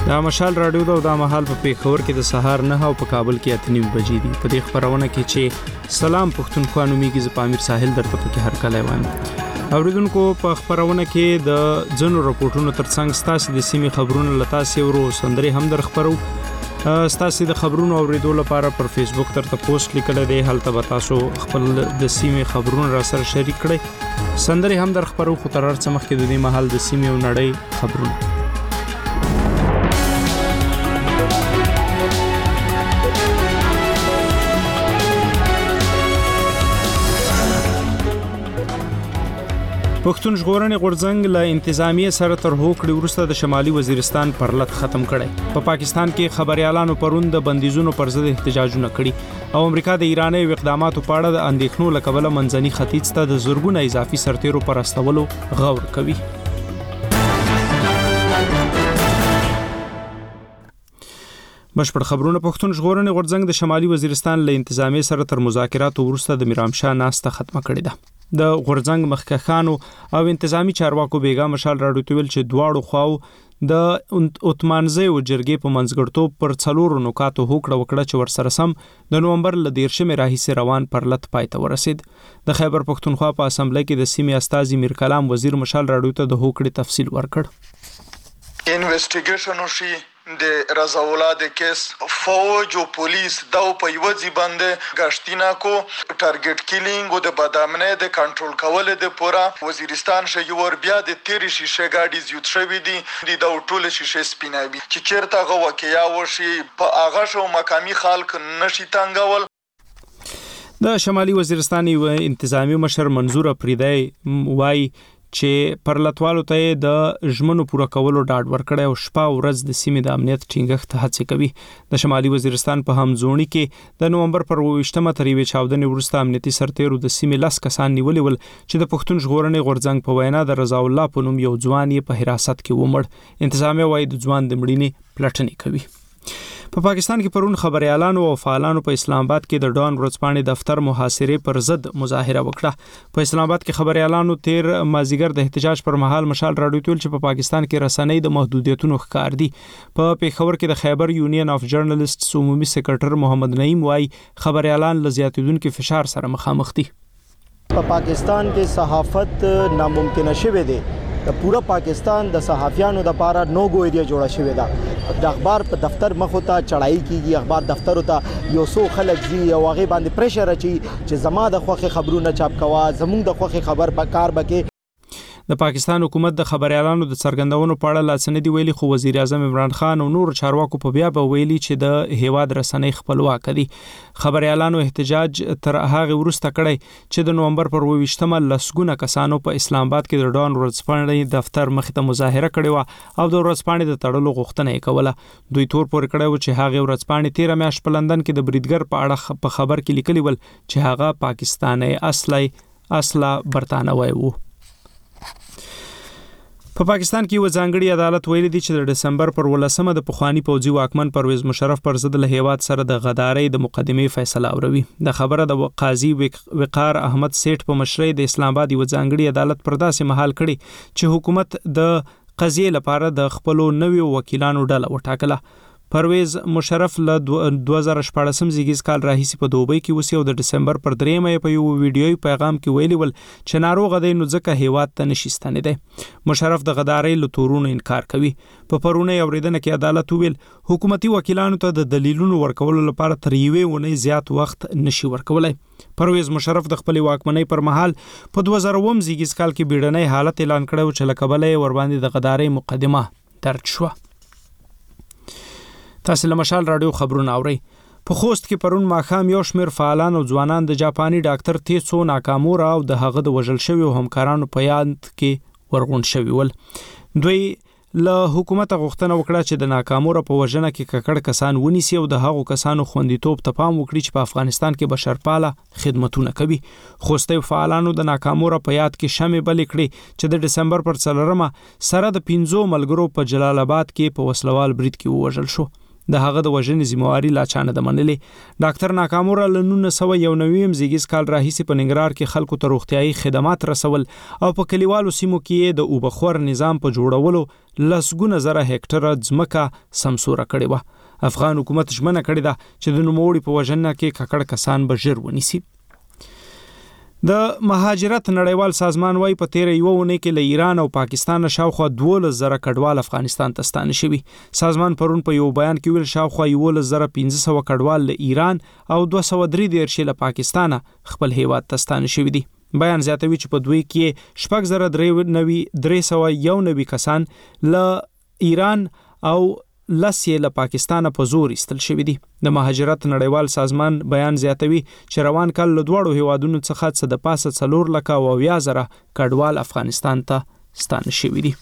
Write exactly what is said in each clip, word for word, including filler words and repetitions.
دا مشال رادیو دا د مهال په پیښور کې د سهار نه او په کابل کې اته نیم بجې دي. په دې خبرونه کې چې سلام پښتونخوا نومیږي ز پامیر ساحل درته پکې هر کله وایم. اوریدونکو په خبرونه کې د ځنو راپورټونو ترڅنګ ستاسو د سیمې خبرونه لتا سی ورو سندري هم در خبرو. ستاسو د خبرونو اوریدو لپاره پر فیسبوک ترته پوسټ لیکل دی، هلته به تاسو خپل د سیمې خبرونه را سره شریک کړئ. سندري هم در خبرو خو تر څه مخکې د دې محل د سیمې او نړۍ خبرونه. پښتون ژغورنې غورځنګ له انتظامیه سره تر هوکړې وروسته د شمالي وزیرستان پرلط ختم کړي. په پاکستان کې خبريالانو پرون د بندیزونو پر ضد احتجاجونه کړي او امریکا د ایراني اقداماتو په اړه د اندېښنو لکبله منځني ختیځ ته د زورګونه اضافي سرتیرو پر استولو غور کوي. بشپړ خبرونه. پښتون ژغورنې غورځنګ د شمالي وزیرستان له انتظامیه سره تر مذاکراتو وروسته د میرامشاه ناسته ختمه کړې ده. د غورځنګ مخکخانو او انتظامی چارواکو بیګا مشال راډیو ته ویل چې دواړو خواو د اوتمانزي او جرګې په منځګړتوب پر څلورو نکاتو هوکړه وکړه چې ورسره سم د نومبر ل دیرشمه راهیسې روان پرلط پای ته ورسید. د خیبر پښتونخوا په اسمبلی کې د سیمې استازي میر کلام وزیر مشال راډیو ته د هوکړې تفصیل ورکړ. انویسټیګیشن وشي د رضاولا د کیس فوج او پولیس دا په یوځي باندې غشتینا کو ټارګټ کیلینګ او د بادامنه د کنټرول کول د پورا وزیرستان شیور بیا د تیر شیشه گاډي زیات شوی دي د ټوله شیشه سپینایي چې چیرته غو واقعیا وشي په اغه شو مقامی خلک نشي تنګول. د شمالي وزیرستان یو انتظامی مشر منظور افریدی وای چې پرلطوالو ته د ژمنو پوره کولو ډاډ ورکړی او شپه ورځ د سیمې د امنیت ټینګښت هڅې کوي. د شمالي وزیرستان په همزونی کې د نومبر پر اوویشتمه تر یوې چاودنې وروسته امنیتي سرتیرو د سیمې لس کسان نیولي ول چې د پښتون ژغورنې غورځنګ په وینا د رضا الله په نوم یو ځوان یې په حراست کې ومړ. انتظامیه وايي د ځوان د مړینې پلټنې کوي. په پاکستان کې پرون خبريالانو او فعالانو په اسلام آباد کې د ډان ورځپاڼې دفتر محاصره پر ضد مظاهره وکړه. په اسلام آباد کې خبريالانو تیر مازیګر د احتجاج پر مهال مشال راډیو ته چې په پاکستان کې رسنۍ د محدودیتونو ښکار دي. په پیښور کې د خیبر یونین اف جرنالستس عمومي سکرټر محمد نعیم وايي خبريالان له زیاتیدونکو فشار سره مخامخ دي. په پاکستان کې صحافت ناممکن شوه دی. د پورا پاکستان د صحافیانو د لپاره نوګو ایریا جوړه شوې ده. د اخبار په دفتر مخ ته چړای کیږي، اخبار دفتر ته یو څو خلک زی او هغه باندې پریشر اچي چې زما د خوخه خبرونه چاپ کوا، زموږ د خوخه خبر په کار بکې. د پاکستان حکومت د خبريالانو د څرګندونو په اړه لاسنه دی ویلي، خو وزیر اعظم عمران خان او نور چارواکو په بیا به ویلي چې د هیواد رسنۍ خپلواک دي. خبريالانو احتجاج تر هغه وروسته کړی چې د نومبر پر اوویشتمه لسګونه کسانو په اسلام آباد کې د ډان ورځپاڼې دفتر مخ ته مظاهره کړې و او د ورځپاڼې د تړلو غوښتنه یې کوله. دوی تور پورې کړی و چې هغه ورځپاڼې تیر میاشت په لندن کې د بریدګر په اړه په خبر کې لیکلي ول چې هغه پاکستاني اصلي اصله برتانوي وو. په پا پاکستان کې یو ځانګړي عدالت ویلي دی چې د دسمبر پر ولسمه د پخوانی پوځي واکمن پرویز مشرف پر ضد له هیواد سره د غدارۍ د مقدمې فیصله اوروي. د خبره د قاضي وقار احمد سیټ په مشرۍ د اسلام آباد یو ځانګړي عدالت پر داسې مهال کړي چې حکومت د قضیې لپاره د خپلو نویو وکیلانو ډله وټاکله. پرویز مشرف له دوه زره شپاړسم زیږیز کال راهیسې په دوبۍ کې اوسي او د دسمبر پر دریمه په یو ویډیوي پیغام کې ویلي ول چې ناروغ دی نو ځکه هیواد ته نشي ستنېدی. مشرف د غدارۍ له تورونو انکار کوي. په پرونی اوریدنه کې عدالت ویل حکومتي وکیلانو ته د دلیلونو ورکولو لپاره تر یوې ونې زیات وخت نشي ورکولای. پرویز مشرف د خپل واکمنۍ پر مهال په دوه زره اووم زیږیز کال کې بیړنۍ حالت اعلان کړو چې لکبلې ور باندې د غدارۍ مقدمه درج شو. تاسو له مشال راډیو خبرونه اورئ. په خوست کې پرون ماښام یو شمېر فعالان او ځوانان د جاپاني ډاکټر تیسو ناکامورا او د هغه د وژل شویو همکارانو په یاد کې ورغون شوي ول. دوی له حکومت غوښتنه وکړه چې د ناکامورا په وژنه کې ککړ کسان ونیسي او د هغو کسانو خوندیتوب ته پام وکړي چې په افغانستان کې بشرپاله خدمتونه کوي. خوستي فعالانو د ناکامورا په یاد کې شمع بلې کړې چې د دسمبر پر څلورمه سره د پنځو ملګرو په جلال آباد کې په وسلوال برید کې ووژل شو. د هغه د وژنې ذمہواري لا چا نه ده منلې. ډاکټر ناکامورا له نولس سوه یو نوي زیږیز کال راهیسې په ننګرهار کې خلکو ته روغتیايي خدمات رسول او په کلیوالو سیمو کې د اوبخور نظام په جوړولو لسګونه زره هکټره ځمکه سمسوره کړې وه. افغان حکومت ژمنه کړې ده چې د نوموړي په وژنه کې ککړ کسان به ژر ونیسي. د مهاجرت نړیوال سازمان وايي په تیر یو ونه کې له ایران او پاکستان شاوخوا دولس زره کډوال افغانستان ته ستانه شوي. سازمان پرون په یو بیان کې ویل شاوخوا یولس زره پنځه سوه کډوال له ایران او دوه سوه درې دېرش له پاکستان خپل هیواد ته ستانه شوي دي. بیان زیاتوي چې په دوی کې شپږ زره درې سوه یو نوي کسان له ایران او لس یې له پاکستان په زور ایستل شوي دي. د مهاجرت نړیوال سازمان بیان زیاتوي چې روان کال له دواړو هیوادونو څخه څه د پاسه څلور لکه او اویا زره کډوال افغانستان ته ستانه شوي دي.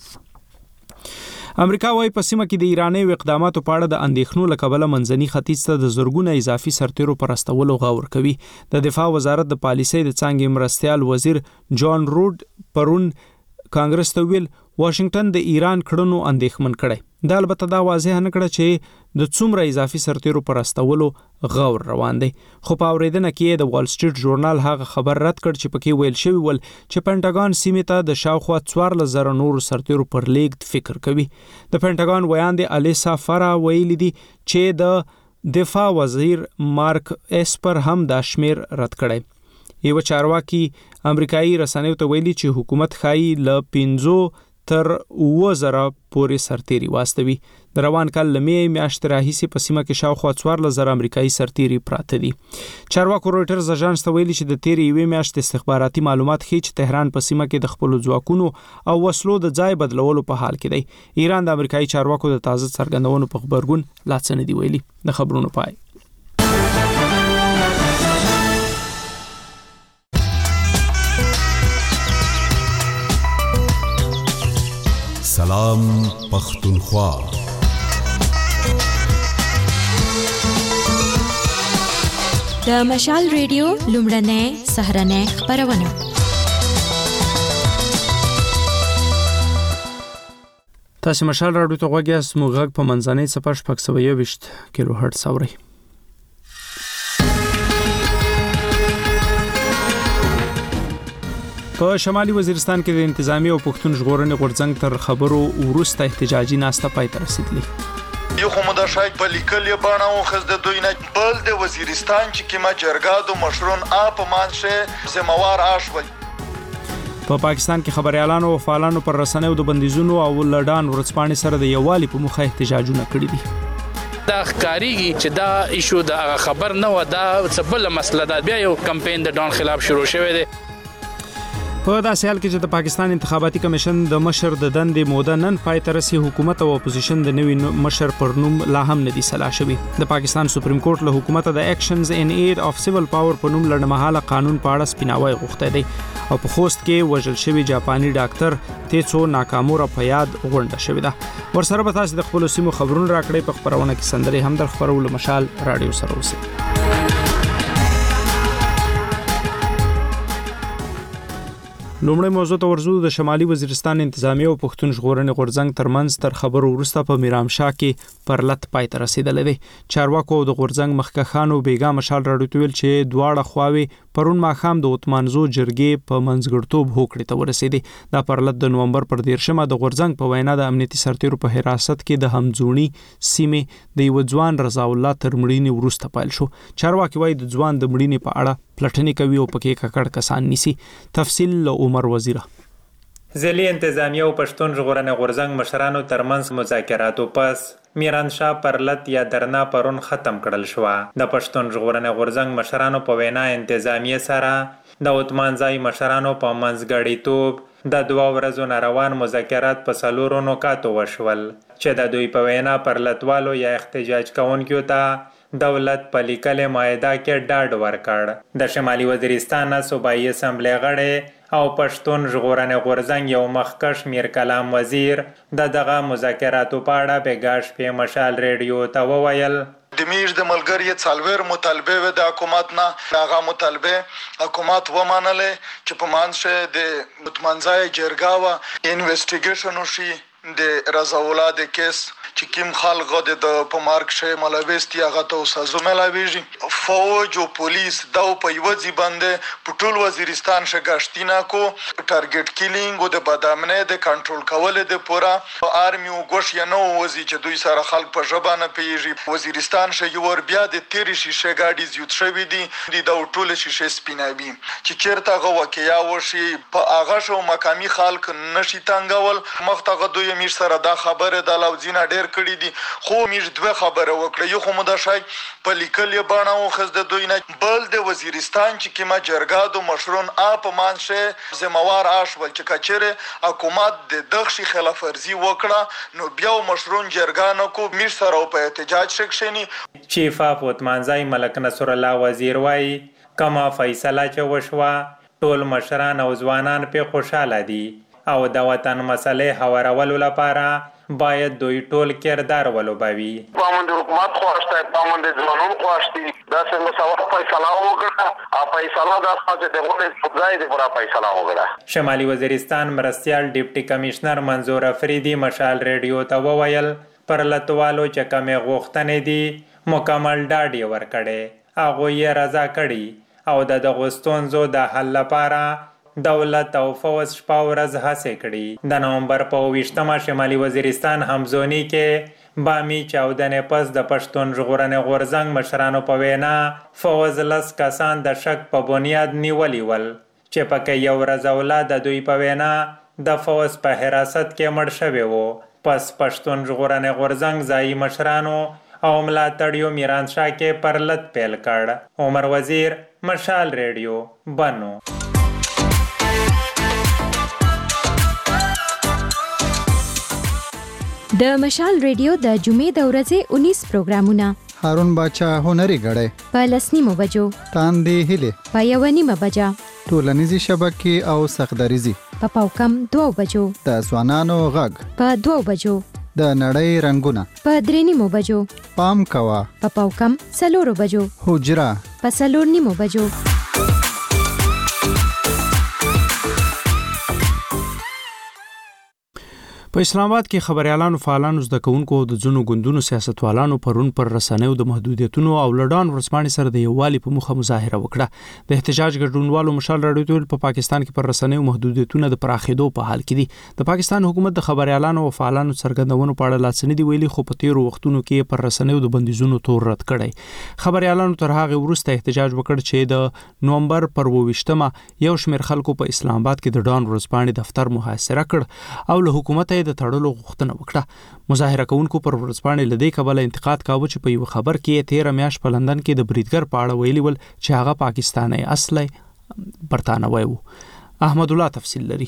امریکا وايي په سیمه کې د ایراني اقداماتو په اړه د اندېښنو له کبله منځني ختیځ ته د زرګونه اضافي سرتیرو پر استولو غور کوي. د دفاع وزارت د پالیسۍ د څانګې مرستیال وزیر جان روډ پرون کانګرس ته ویل واشنگټن د ایران کړنو اندېښمن کړي. دا البته دا واضح نه کړه چې د څومره اضافي سرتیرو پر استولو غور روان دی. خو په اورېدنه کې د وال سټریټ ژورنال هغه خبر رد کړ چې پکې ویل شوی ول چې پینټاګان سیمې ته د شاوخوا څوارلس زره نورو سرتیرو پر لیږد فکر کوي. د پینټاګان ویاندې الیسا فرا ویلي دي چې د دفاع وزیر مارک اسپر هم دا شمیر رد کړی. یو چارواکي امریکایي رسنیو ته ویلي چې حکومت خایي له پنځو تر اوه زره پورې سرتیري واستوي. د روان کال له مې میاشتې راهیسې په سیمه کې شاوخوا څوارلس زره امریکایي سرتیري پراته دي. چارواکو رویټرز اژانس ته ویلي چې د تیرې یوې میاشتې استخباراتي معلومات ښیي چې تهران په سیمه کې د خپلو ځواکونو او وسلو د ځای بدلولو په حال کې دی. ایران د امریکایي چارواکو د تازه څرګندونو په خبرګون لا څه نه دي ویلي. د خبرونو پای. سلام پختونخوا. د مشال ریډیو لومړنۍ سهرنۍ خبرونه. تاسو مشال راډیو ته غوږ یاست. موږ غږ په منځنۍ څپه شپږ سوه یوویشت کیلو هرټز اورئ. په شمالي وزیرستان کې د انتظامی او پښتون ژغورنې غورځنګ تر خبرو وروسته احتجاجي ناسته پای ته رسیدلې. یو خو مدشای په لیکل یې باڼه وخز د دوی نه بل د وزیرستان چې کیما جرګا د مشرون اپ مانشه زموار آشوي. په پاکستان کې خبريالانو او فعالانو پر رسنیو د بندیزونو او لړان ورځپاڼې سره د یووالي په مخه احتجاجونه کړي دي. دا ښکاریږي چې دا ایشو د خبر نه و، دا څه بل مسله ده. بیا یو کمپاین د ډان خلاف شروع شوی دی. په داسې حال کې چې د پاکستان انتخاباتي کمیشن د مشر د دندې موده نن پای ته رسي، حکومت او اپوزیشن د نوي مشر پر نوم لا هم نه دي سلا شوي. د پاکستان سپریم کورټ له حکومت د اکشنز ان ایډ اف سیویل پاور په نوم لړمحاله قانون په اړه سپیناوی غوښتی دی او په خوست کې وژل شوی جاپاني ډاکټر تیڅو ناکامورا په یاد غونډه شوې ده. ورسره به تاسو د خپل سیمو خبرونه راکړئ. په خبرونه کې سندرې هم در خبرول مشال رادیو سره اوسئ. لومړی موضوع ته ورزو. د شمالي وزیرستان انتظامی او پښتون ژغورنې غورځنګ ترمنځ تر خبرو وروسته په میرامشاه کې پرلت پای ته رسیدلې دی. چارواکو او د غورځنګ مخکښانو بیګا مشال راډیو ته ویل چې دواړه خواوې پرون ماښام د اتمانزو جرګې په منځګړتوب هوکړې ته ورسېدې. دا پرلت د نومبر پر دیرشمه د غورځنګ په وینا د امنیتي سرتیرو په حراست کې د همځونی سیمې د یو ځوان رضا الله تر مړینې وروسته پیل شو. چارواکي وايي د ځوان د مړینې په اړه پلټنې کوي او پکې ککړ کسان نیسي. تفصیل له عمر وزیره. ځلي انتظامیه او پښتون ژغورنې غورځنګ مشرانو ترمنځ مذاکراتو پس میرانشاه پرلت یا درنا پرون ختم کړل شو. د پښتون ژغورنې غورځنګ مشرانو په وینا انتظامیه سره د عثمانزای مشرانو په منځګړیتوب د دوه ورځو روان مذاکرات په څلورو نکاتو وشول چې د دوی په وینا پرلتوالو یا احتجاج کوونکو ته دولت په لیکلې معاهده کې ډاډ ورکړ. د شمالي وزیرستان صوبایي اسمبلی غړی او پښتون ژغورنې غورځنګ یو مخکښ میر کلام وزیر د دغه مذاکراتو په اړه بیګاش په مشال ریډیو ته وویل د میش د ملګری څلور مطالبه و د حکومت نه هغه مطالبه حکومت و منله چې په مانشه د متمنځای جرګه و انویسټیګیشن وشي د رضاولا د کیس چې کوم خلک د په مارک شي ملويستي هغه ته سزا ملاويږي. فوج او پولیس دا په یو ځای باندې په ټول وزیرستان شګاشتینا کو ټارګټ کیلینګ او د بدامنه د کنټرول کول د پورا آرمي او ګوش یا نو وزي چې دوی سره خلک په ژبانه پیږي. وزیرستان شي ور بیا د تیری شیشه گاډي زیات شوی دي د ټول شیشه سپینابي چې چیرته غو واقعیا وشي په اغه شو مقامی خلک نشي تنګول مختغه دوی میر سره دا خبره د لوزینه ډیر کړی دي خو میر دوه خبره وکړه یو خو مده شای په لیکل باندې او خز د دوی نه بل د وزیرستان چې کما جرګادو مشرون اپ مانشه زموار آشول چې کچره حکومت د دغشي خلاف ورزي وکړه نو بیا مشرون جرګانو کو میر سره په احتجاج شکشنی. چیف اف وتمانځای ملک نصر الله وزیر وای کما فیصله چې وشوا ټول مشران او ځوانان په خوشاله دي او د وطن مسلې هوارولو لپاره باید دوی ټول کردار ولوبوي. پامند حکومت خواسته پامند ځوانان خواسته دا څنګه سوال فیصله وکړه او فیصله دا خاصه د غوښتنې ځای دی پر فیصله وکړه. شمالي وزیرستان مرستيال ډیپټي کمشنر منظور افریدي مشال ریډیو ته وویل پر لټوالو چې کومه غوښتنې دي مکمل ډاډ ورکړي هغه یې رضا کړي او د دغستونزو د حل لپاره دولت او فوز شپه ورځ هڅې کړي. د نومبر په ویشتمه شمالي وزیرستان همزونی کې بامی چاودنې پس د پښتون ژغورنې غورځنګ مشرانو په وینا فوز لس کسان د شک په بنیاد نیولي ول چې پکې یو رضاولا د دوی په وینا د فوز په حراست کې مړ شوی وو. پس پښتون ژغورنې غورځنګ ځایي مشرانو او ملاتړیو میران شاه کې پرلط پیل کړ. عمر وزیر مشال ریډیو بنو. د مشال ریډیو د جمعې د ورځې انیس پروګرامونه هارون باچا هنري غړې په لسنیمو بجو تاندې هله په یو نیمه بجا ټولنیزي شبکې او سخدریزي په پاوکم دوه بجو د ځوانانو غږ په دوه بجو د نړۍ رنگونه په درې نیمو بجو پام کوا په پاوکم سلورو بجو حجرا په سلور نیمو بجو. په اسلام آباد کې خبريالانو فعالانو زده کوونکو د ځونو ګوندونو سیاستوالانو پرون پر رسنیو د محدودیتونو او لډان ورسپانې سره د یووالي په مخه مظاهره وکړه. د احتجاج ګډونوالو مشال راډیو په پاکستان کې پر رسنیو محدودیتونه د پراخېدو په حال کې دي. د پاکستان حکومت د خبريالانو او فعالانو څرګندونو په اړه لاڅنې دی ویلي خو په تیرو وختونو کې پر رسنیو د بندیزونو تور رد کړي. خبريالانو تر هغه وروسته احتجاج وکړ چې د نومبر پر ویشتمه یو شمېر خلکو په اسلام آباد کې د ډان ورسپانې دفتر محاصره کړ او له حکومت د تړلو غوښتنه وکړه. مظاهره کوونکو پر ورځپاڼې لدی کابل انتقاد کاوه چې په یو خبر کې تیر میاش په لندن کې د بریدګر په اړه ویلي ول چې هغه پاکستاني اصلي برتانوي وو. احمد الله تفصیل لري.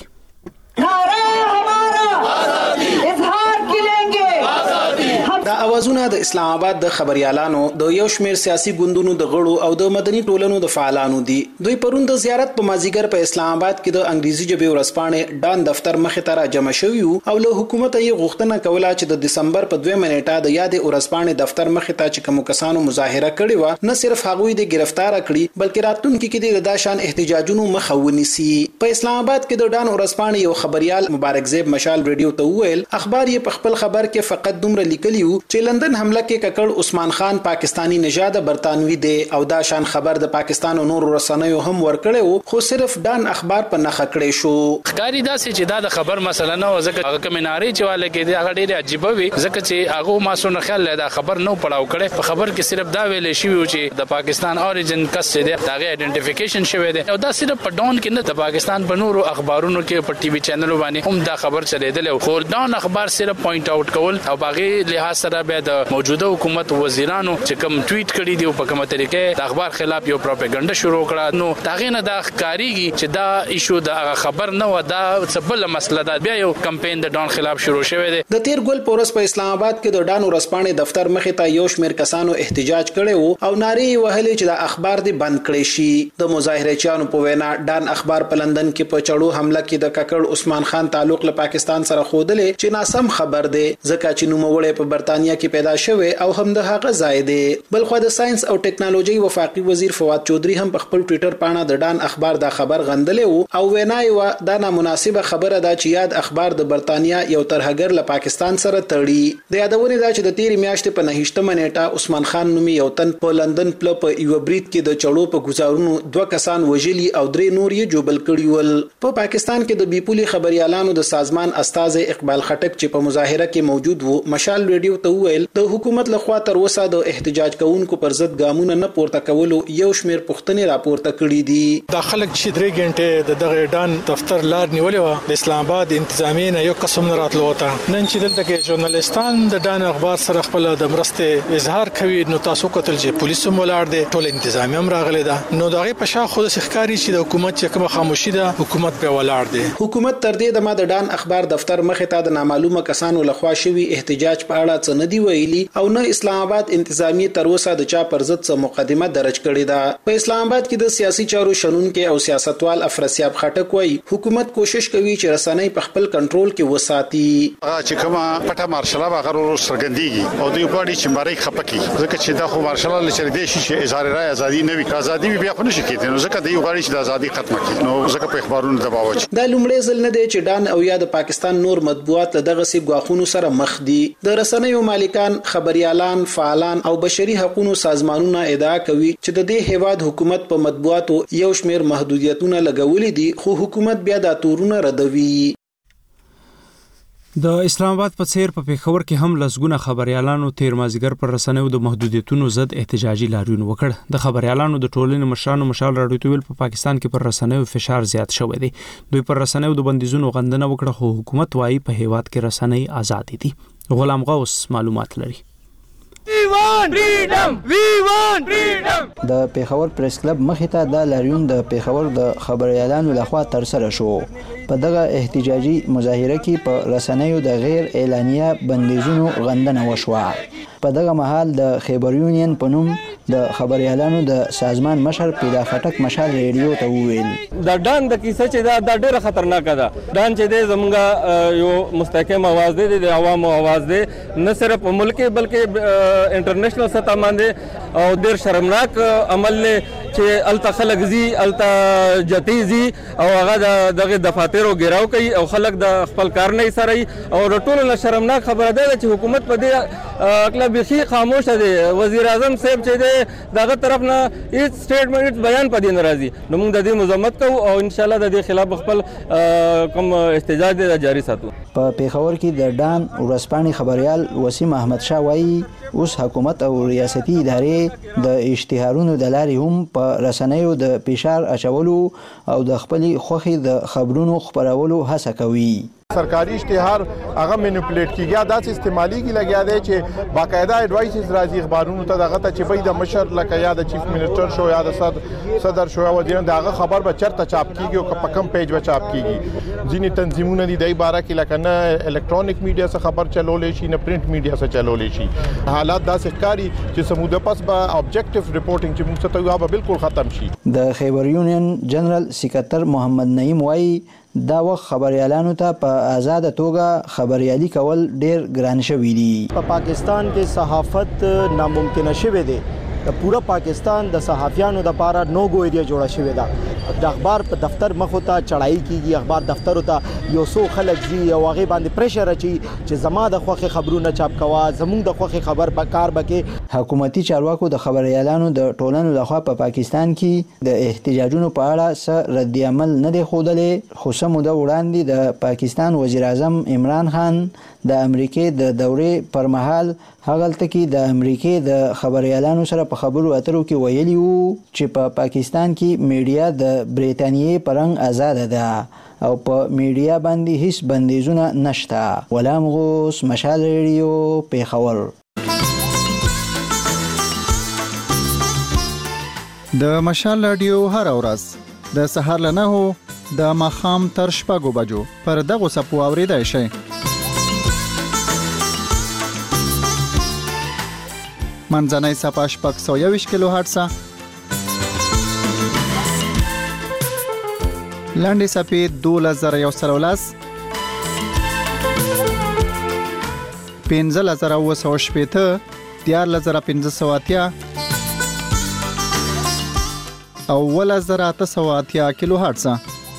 دا اوازونه د اسلام آباد د خبريالانو د یو شمېر سیاسي ګوندونو د غړو او د مدني ټولنو د فعالانو دي. دوی پرون د زیارت په مازیګر په اسلام آباد کې د انګریزي ژبې ورځپاڼې ډان دفتر مخې ته را جمع شوي او له حکومت یې غوښتنه کوله چې د دسمبر په دوه منېټه د یادې ورځپاڼې دفتر مخې ته چې کوم کسانو مظاهره کړې و نه صرف هغوی د گرفتار کړي بلکې راتلونکي کې د داشان احتجاجونو مخه ونیسي. په اسلام آباد کې د ډان ورځپاڼې یو خبريال مبارک زیب مشال ریډیو ته وویل اخبار یې په خپل خبر کې فقط دومره لیکلی چې لندن حمله کې ککړ عثمان خان پاکستانی نژاد برتانوي دی او دا شان خبر د پاکستان او نور رسنیو هم ورکړیو خو صرف ډان اخبار په نخ کړی شو. ښکاری دا چې دا د خبر مسله نه و ځکه هغه کمناري چې والے کې دا ډېر عجیب وي ځکه چې هغه ما سونه خیال دا خبر نو پړاو کړي په خبر کې صرف دا ویل شي چې د پاکستان اوریجن کس دی دا ایڈنټیفیکیشن شوی دی او دا صرف په ډون کې نه د پاکستان په نورو اخبارونو کې په ټي وي چینلونو باندې هم دا خبر چلیدل خو ډان اخبار صرف پوینټ اوټ کول او باغی لحاظ سره به د موجوده حکومت وزیرانو چې کوم ټویټ کړي دی په کومه طریقې د اخبار خلاف یو پروپاګاندا شروع کړه نو داغه نه دا ښکاریږي چې دا ایشو د خبر نه و دا څه بل مسله ده بیا یو کمپاین د ډان خلاف شروع شوی دی. د تیر ګل پورس په اسلام آباد کې د ډان ورځپاڼې دفتر مخې ته یو شمېر کسانو احتجاج کړي او نارې وهلې چې د اخبار دی بند کړي شي. د مظاهرچیانو په وینا ډان اخبار په لندن کې په چړو حمله کې د ککړ عثمان خان تعلق له پاکستان سره خودلې چې ناسم خبر دی ځکه چې نوموړی په برتانیې برتانیا کې پیدا شوی او هم د هغه ځای دی. بلخو د ساينس او ټکنالوژي وفاقي وزیر فواد چودري هم په خپل ټوئیټر پاڼه د ډان اخبار دا خبر غندلې او وینای و دا نامناسبه خبره ده چې یاد اخبار د برتانیا یو ترهګر له پاکستان سره تړي. د یادونه ده چې د تیرې میاشتې په نهشتمه نیټه عثمان خان نومي یو تن په لندن پل په یو برید کې د چړو په گزارونو دوه کسان وژلي او درې نور یې جوبل کړي ول. په پا پاکستان کې د بیپولي خبريالانو د سازمان استاذ اقبال خټک چې په مظاهره کې موجود وو مشال ریډیو ته وویل د حکومت لخوا تر اوسه د احتجاج کوونکو پر ضد ګامونه نه پورته کولو یو شمیر پوښتنې راپورته کړي دي. د خلک چې درې غنټې د دغه ډان دفتر لار نیولې و د اسلام آباد انتظامیه نه یو قسم نه راتلو وته. نن چې دلته کې ژورنالیستان د ډان اخبار سره خپل د مرستې اظهار کوي نو تاسو کتل چې پولیسو مولاړ دي ټول انتظامیه هم راغلي ده نو دغه په شا خو د ښکاری چې د حکومت چې کوم خاموشي ده حکومت په ولاړ دي. حکومت تر دې د ما د ډان اخبار دفتر مخې ته د نامعلومه کسانو لخوا شوی احتجاج په اړه څه نه دی ویلي او نه اسلام آباد انتظامی تر اوسه د چا پر ضد څه مقدمه درج کړې ده. په اسلام آباد کې د سیاسي چارو شنونکو او سیاستوال افراسیاب خټک وایي حکومت کوشش کوي چې رسنۍ په خپل کنټرول کې وساتي. هغه چې کومه پټه مارشال هغه سرګندېږي او دوی غواړي چې مبارک خپکی ځکه چې دا خو مارشال له چریدي شي چې اظهار رائے ازادي نه وي ازادي بیا خو نشي کېدای نو ځکه دوی غواړي چې د ازادي ختمه کړي نو ځکه په اخبارونو دباو چي. دا لومړی ځل نه دی چې ډان او یا د پاکستان نور مطبوعات له دغه سي غواخونو سره مخ دي. د رسنیو مالکان خبريالان فعالان او بشري حقوقو سازمانونه ادعا کوي چې د دې هیواد حکومت په مطبوعاتو یو شمیر محدودیتونه لګولې دي خو حکومت بیا دا تورونه ردوي. د اسلام آباد په څیر په پیښور کې هم لسګونه خبريالانو تیر مازیګر پر رسنیو د محدودیتونو ضد احتجاجي لاریون وکړ. د خبريالانو د ټولنې مشرانو مشال راډیو ته ویل په پاکستان کې پر رسنیو فشار زیات شوی دی. دوی پر رسنیو د بندیزونو غندنه وکړه خو حکومت وايي په هیواد کې رسنۍ آزاد دي. غلام غوث معلومات لري. We want freedom! We want freedom! د پیښور پریس کلب مخې ته د لاریون د پیښور د خبريالانو لخوا تر سره شو. په دغه احتجاجي مظاهره کې په رسنیو د غیر اعلانیه بندیزونو غندنه وشوه. په دغه مهال د خیبر یونین په نوم د خبريالانو د سازمان مشر پیدا خټک مشال ریډیو ته وویل دا ډان د کیسه چې دا د ډیره خطرناک ده. ډان چې د زمونږ یو مستحکم आवाज دی د عوامو आवाज دی نه صرف په ملک بلکې انټرنیشنل سطح باندې او ډیر شرمناک عمل له چې الته خلک زی الته جتیزي او هغه دغه دفاتر او ګراو کوي او خلک د خپل کار نه سره او ټول له شرمناک خبره ده چې حکومت په دې اکلا بخي خاموش دی. وزیر اعظم صاحب چې دی دغه طرف نه هیڅ سټیټمنټ بیان پدې ناراضي نو موږ د دې مذمت کوو او ان شاء الله د دې خلاف خپل کوم احتجاج دی جاری ساتو. په پیښور کې د ډان ورسپانې خبريال وسیم احمد شاه وایي اوس حکومت او ریاستي ادارې د اشتهارونو د لارې هم په رسنیو د فشار اچولو او د خپل خوخي د خبرونو خبرولو هڅه کوي. سرکاري اشتهار هغه مینیپولیټ کیږي دا استعمالي کی لګیا دی چې باقاعده اډوایسز راځي اخبارونو ته دغه ته چې به د مشر لکه یا د چیف منسٹر شو یا د صدر شو او دغه خبر به چرته چاپ کیږي او په کم پیج به چاپ کیږي. ځینې تنظیمونه دي د باره کې لکه نه الکترونیک میډیا څخه خبر چلولې شي نه پرنٹ میډیا څخه چلولې شي. حالات دا ښکاری چې سموده پس به ابجیکټیو ریپورټینګ چې موږ ته به بالکل ختم شي. د خیبر یونین جنرال سکرټر محمد نعیم وایي دا وخت خبريالانو ته په آزاد توګه خبريالي کول ډیر ګران شوی دی. په پاکستان کې صحافت ناممکن شوی دی. د پورا پاکستان د صحافیانو د لپاره نو گو ایریا جوړه شوې ده. د اخبار په دفتر مخ ته چړای کیږي اخبار دفتر ته یو څو خلک زی او هغه باندې پریشر اچي چې زما د خوخي خبرونه چاپ کوا زموږ د خوخي خبر په کار بکې. حکومتي چارواکو د خبريالانو د ټولنو لخوا په پاکستان کې د احتجاجونو په اړه څه رد عمل نه دی ښودلې خو سمو د وړاندې د پاکستان وزیر اعظم عمران خان د امریکای د دورې پر مهال هغلته کې د امریکای د خبريالانو سره په خبرو اترو کې ویلي وو چې په پا پاکستان کې میډیا د بریتانیې پرنګ آزاد ده او په میډیا باندې هیڅ بندیزونه نشته. غلام غوث مشال ریډیو پیښور. د مشال رادیو هر ورځ د سهار له نهو د ماښام تر شپږو بجو پر دغه سپو اوریدای شئ. منځنۍ صفحه شپږ سوه یوویشت کیلو هرټز، لاندې صفحې دولس زره یو سل او لس، پنځه زره اوه سوه شپېته، دیارلس زره پنځه سوه اتیا او اوولس زره اته سوه اتیا کیلو هرټز.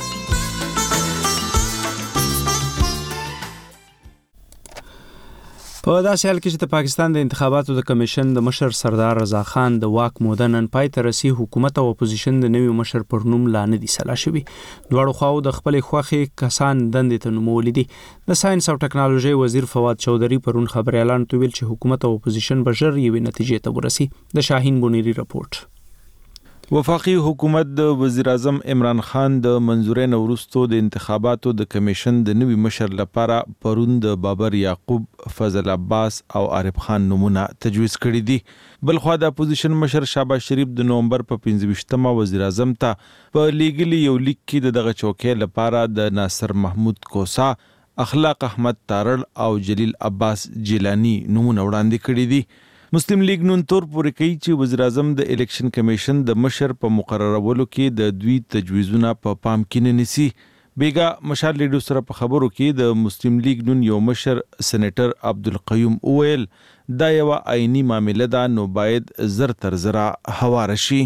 په داسې حال کې چې د پاکستان د انتخاباتو د کمیشن د مشر سردار رضا خان د واک موده نن پای ته رسي، حکومت او اپوزیشن د نوي مشر پر نوم لا نه دي سلا شوي. دواړو خواو د خپلې خوښې کسان دندې ته نومولي دي. د ساينس او ټکنالوژي وزیر فواد چودري پرون خبري اعلان ویل چې حکومت او اپوزیشن به ژر یوې نتیجې ته ورسي. د شاهین بونيري رپورټ. وفاقي حکومت د وزیر اعظم عمران خان د منظورۍ وروسته د انتخاباتو د کمیشن د نوي مشر لپاره پرون د بابر یعقوب، فضل عباس او عارف خان نمونه تجویز کړي دي. بلخوا د اپوزیشن مشر شهباز شریف د نومبر په پنځه ویشتمه وزیر اعظم ته په لیګلي یو لیک کې دغه چوکۍ لپاره د ناصر محمود کوسا، اخلاق احمد تارړ او جلیل عباس جیلانی نمونه وړاندې کړي دي. مسلم لیگ نن تور پورې کوي چې وزیر اعظم د الیکشن کمیشن د مشر په مقررولو کې د دوی تجویزونه په پا پام کې نه نیسي. بیګا مشال لیډو سره په خبرو کې د مسلم لیگ نن یو مشر سېنیټر عبدالقیوم اویل دا یو آئینی معاملہ ده، نو باید زر تر زره هوار شي.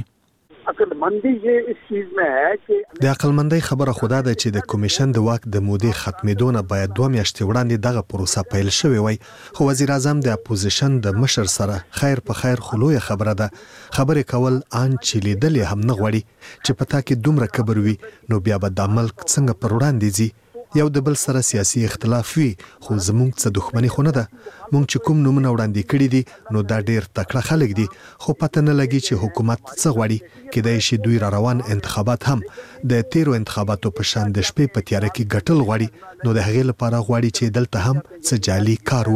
د عقلمندۍ خبره خدا ده چې د کمیشن د واک د مودې ختمېدو نه باید دوه میاشتې وړاندې دغه پروسه پیل شوې وای، خو وزیر اعظم د اپوزیشن د مشر سره خیر په خیر خو لویه خبره ده. خبرې کول ان چې لیدل هم نه غواړي چې په تا کې دومره کبر وي، نو بیا به د ملک څنګه پر وړاندې ځي. یو د بل سره سیاسي اختلاف وي، خو زموږ څه دښمني خو نه ده. موږ چې کوم نومونه وړاندې کړي دي نو دا ډیر تکړه خلک دي، خو پته نه لګي چې حکومت څه غواړي. کېدای شي دوی را روان انتخابات هم د تیرو انتخاباتو په شان د شپې په تیاره کې ګټل غواړي، نو د هغې لپاره غواړي چې دلته هم څه جعلي کار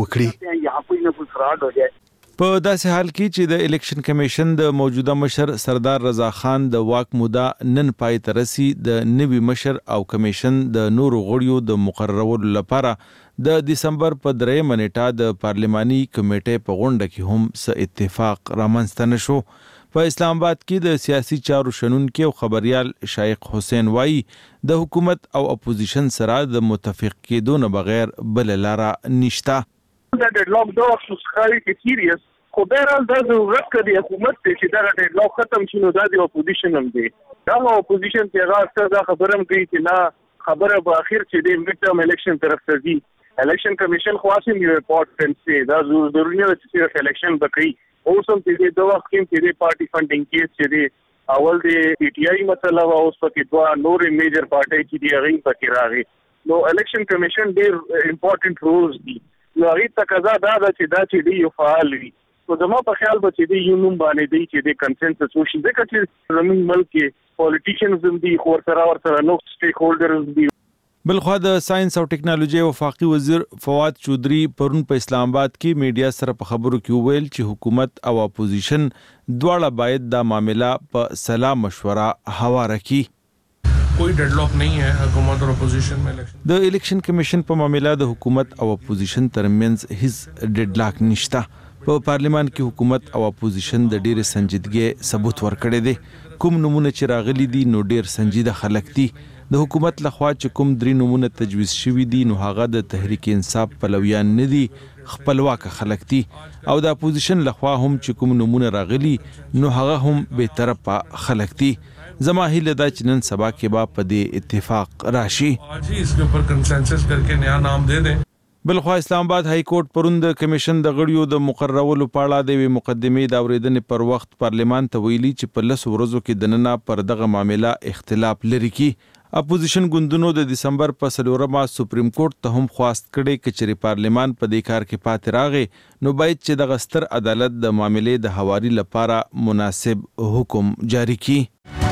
وکړي. په داسې حال کې چې د الیکشن کمیشن د موجوده مشر سردار رضا خان د واک موده نن پای ته رسي، د نوي مشر او کمیشن د نورو غړیو د مقررولو لپاره د دسمبر په درېیمه نیټه د پارلماني کمیټې په غونډه کې هم څه اتفاق رامنځته نه شو. په اسلام آباد کې د سیاسي چارو شنونکي او خبريال شایق حسین وایي د حکومت او اپوزیشن سره د متفق کېدو نه بغیر بل لاره نشته. دا د لاک ډاون څخه کې سیریس خو بهرحال دا ضرورت کوي حکومت چې دا د لاک ختم شي، نو دا د اپوزیشن هم دی. دا اپوزیشن چې هغه څه خبرم کوي چې نه خبره په اخر چې د میډ ټرم الیکشن طرف ته ځي. الیکشن کمیشن خو اصلي یو امپورټنت دی، دا ضروري نه چې صرف الیکشن بکړي. اوس هم چې د وخت کې چې د پارټي فنډینګ کیس چې دی اول د پی ټی آی مسله او اوس پکې دوه نورې میجر پارټي چې دی هغه پکې راغی. نو الیکشن کمیشن ډیر امپورټنت رولز دی. نو هغه تقاضا دا ده چې دا چې دی یو فعال وي. نو زما په خیال به چې دی یو نوم باندې دی چې د کنسنسس وشي، ځکه چې زموږ ملک کې پولیټیشنز هم دي، خو ورسره ورسره نو سټیک هولډرز دي. بلخوا د ساينس او ټکنالوژي وفاقي وزیر فواد چودري پرون په اسلام آباد کې میډیا سره په خبرو کې وویل چې حکومت او اپوزیشن دواړه باید دا معاملہ په سلا مشوره هواره کړي. کوئی ډیډلاک نه ہے حکومت اور اپوزیشن میں الیکشن. د الیکشن کمیشن په معاملہ د حکومت او اپوزیشن ترمنځ هیڅ ډیډلاک نشته. په پارلیمان کې حکومت او اپوزیشن د ډېر سنجیدګۍ ثبوت ورکړی دی. کوم نمونه چې راغلي دي نو ډېر سنجیده خلک دي. د حکومت لخوا چې کوم درې نمونه تجویز شوي دي نو هغه د تحریک انصاف پلویان نه دي، خپلواک خلک دي. او د اپوزیشن لخوا هم چې کوم نمونه راغلي نو هغه هم به طرفه خلک دي. زما هیله دا چې نن سبا کې به په دې اتفاق راشي. آج ہی اس کے اوپر کنسنسس کر کے نیا نام دے دیں. بلخوا اسلام آباد های کورټ پرون د کمیشن د غړیو د مقررولو په اړه د مقدمې د اوریدنې پر وخت پارلیمان ته ویلي چې په لس ورځو کې دننه پر دغه معاملې اختلاف لري کی. اپوزیشن ګوندونو د دسمبر په څلورمه سپریم کورټ ته هم خواست کړي چې چېرې پارلیمان په دې کار کې پاتې راغی نو باید چې د ستر عدالت د معاملې د حواري لپاره مناسب حکم جاری کړي.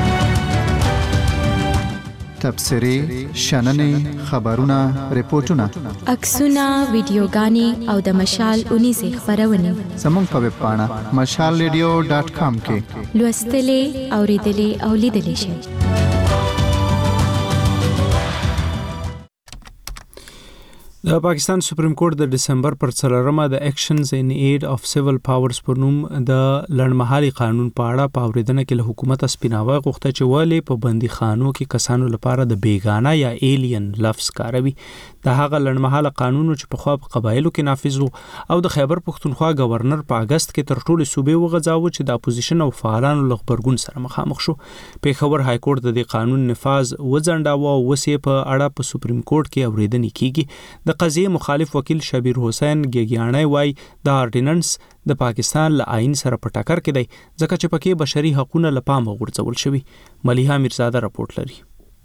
تبصرې، شننې، خبرونه، ریپورتونه، عکسونه، ویډیوګانې او د مشال اونیزې خبرونه زموږ په ویب پاڼه مشال ریډیو ډاټ کام کې لوستلې، اوریدلې او لیدلې شئ. د پاکستان سپریم کورټ د دسمبر پر څلورمه د اکشنز ان ایډ اف سیول پاورز په نوم د لړمحالي قانون په اړه په اوریدنه کې له حکومت سپیناوی غوښته چې ولې په بندي خانو کې کسانو لپاره د بیگانه یا ایلین لفظ کاروي. د هغه لړمحاله قانون چې په خوا په قبایلو کې نافذ او د خیبر پښتونخوا گورنر په اگست کې تر ټولو صوبې وغځاوه چې د اپوزیشن او فعالانو له خبرګون سره مخامخ شو. پیښور های کورټ د دې قانون نفاذ وځنډاوه او وسې په اړه په سپریم کورټ کې اوریدنې کیږي. د قضیه مخالف وکیل شبیر حسین ګیګیانی وای د آرډیننس د پاکستان له آئین سره په ټکر کې دی ځکه چې پکې بشري حقوقونه له پامه غورځول شوي. ملیحه میرزاده راپورټ لري.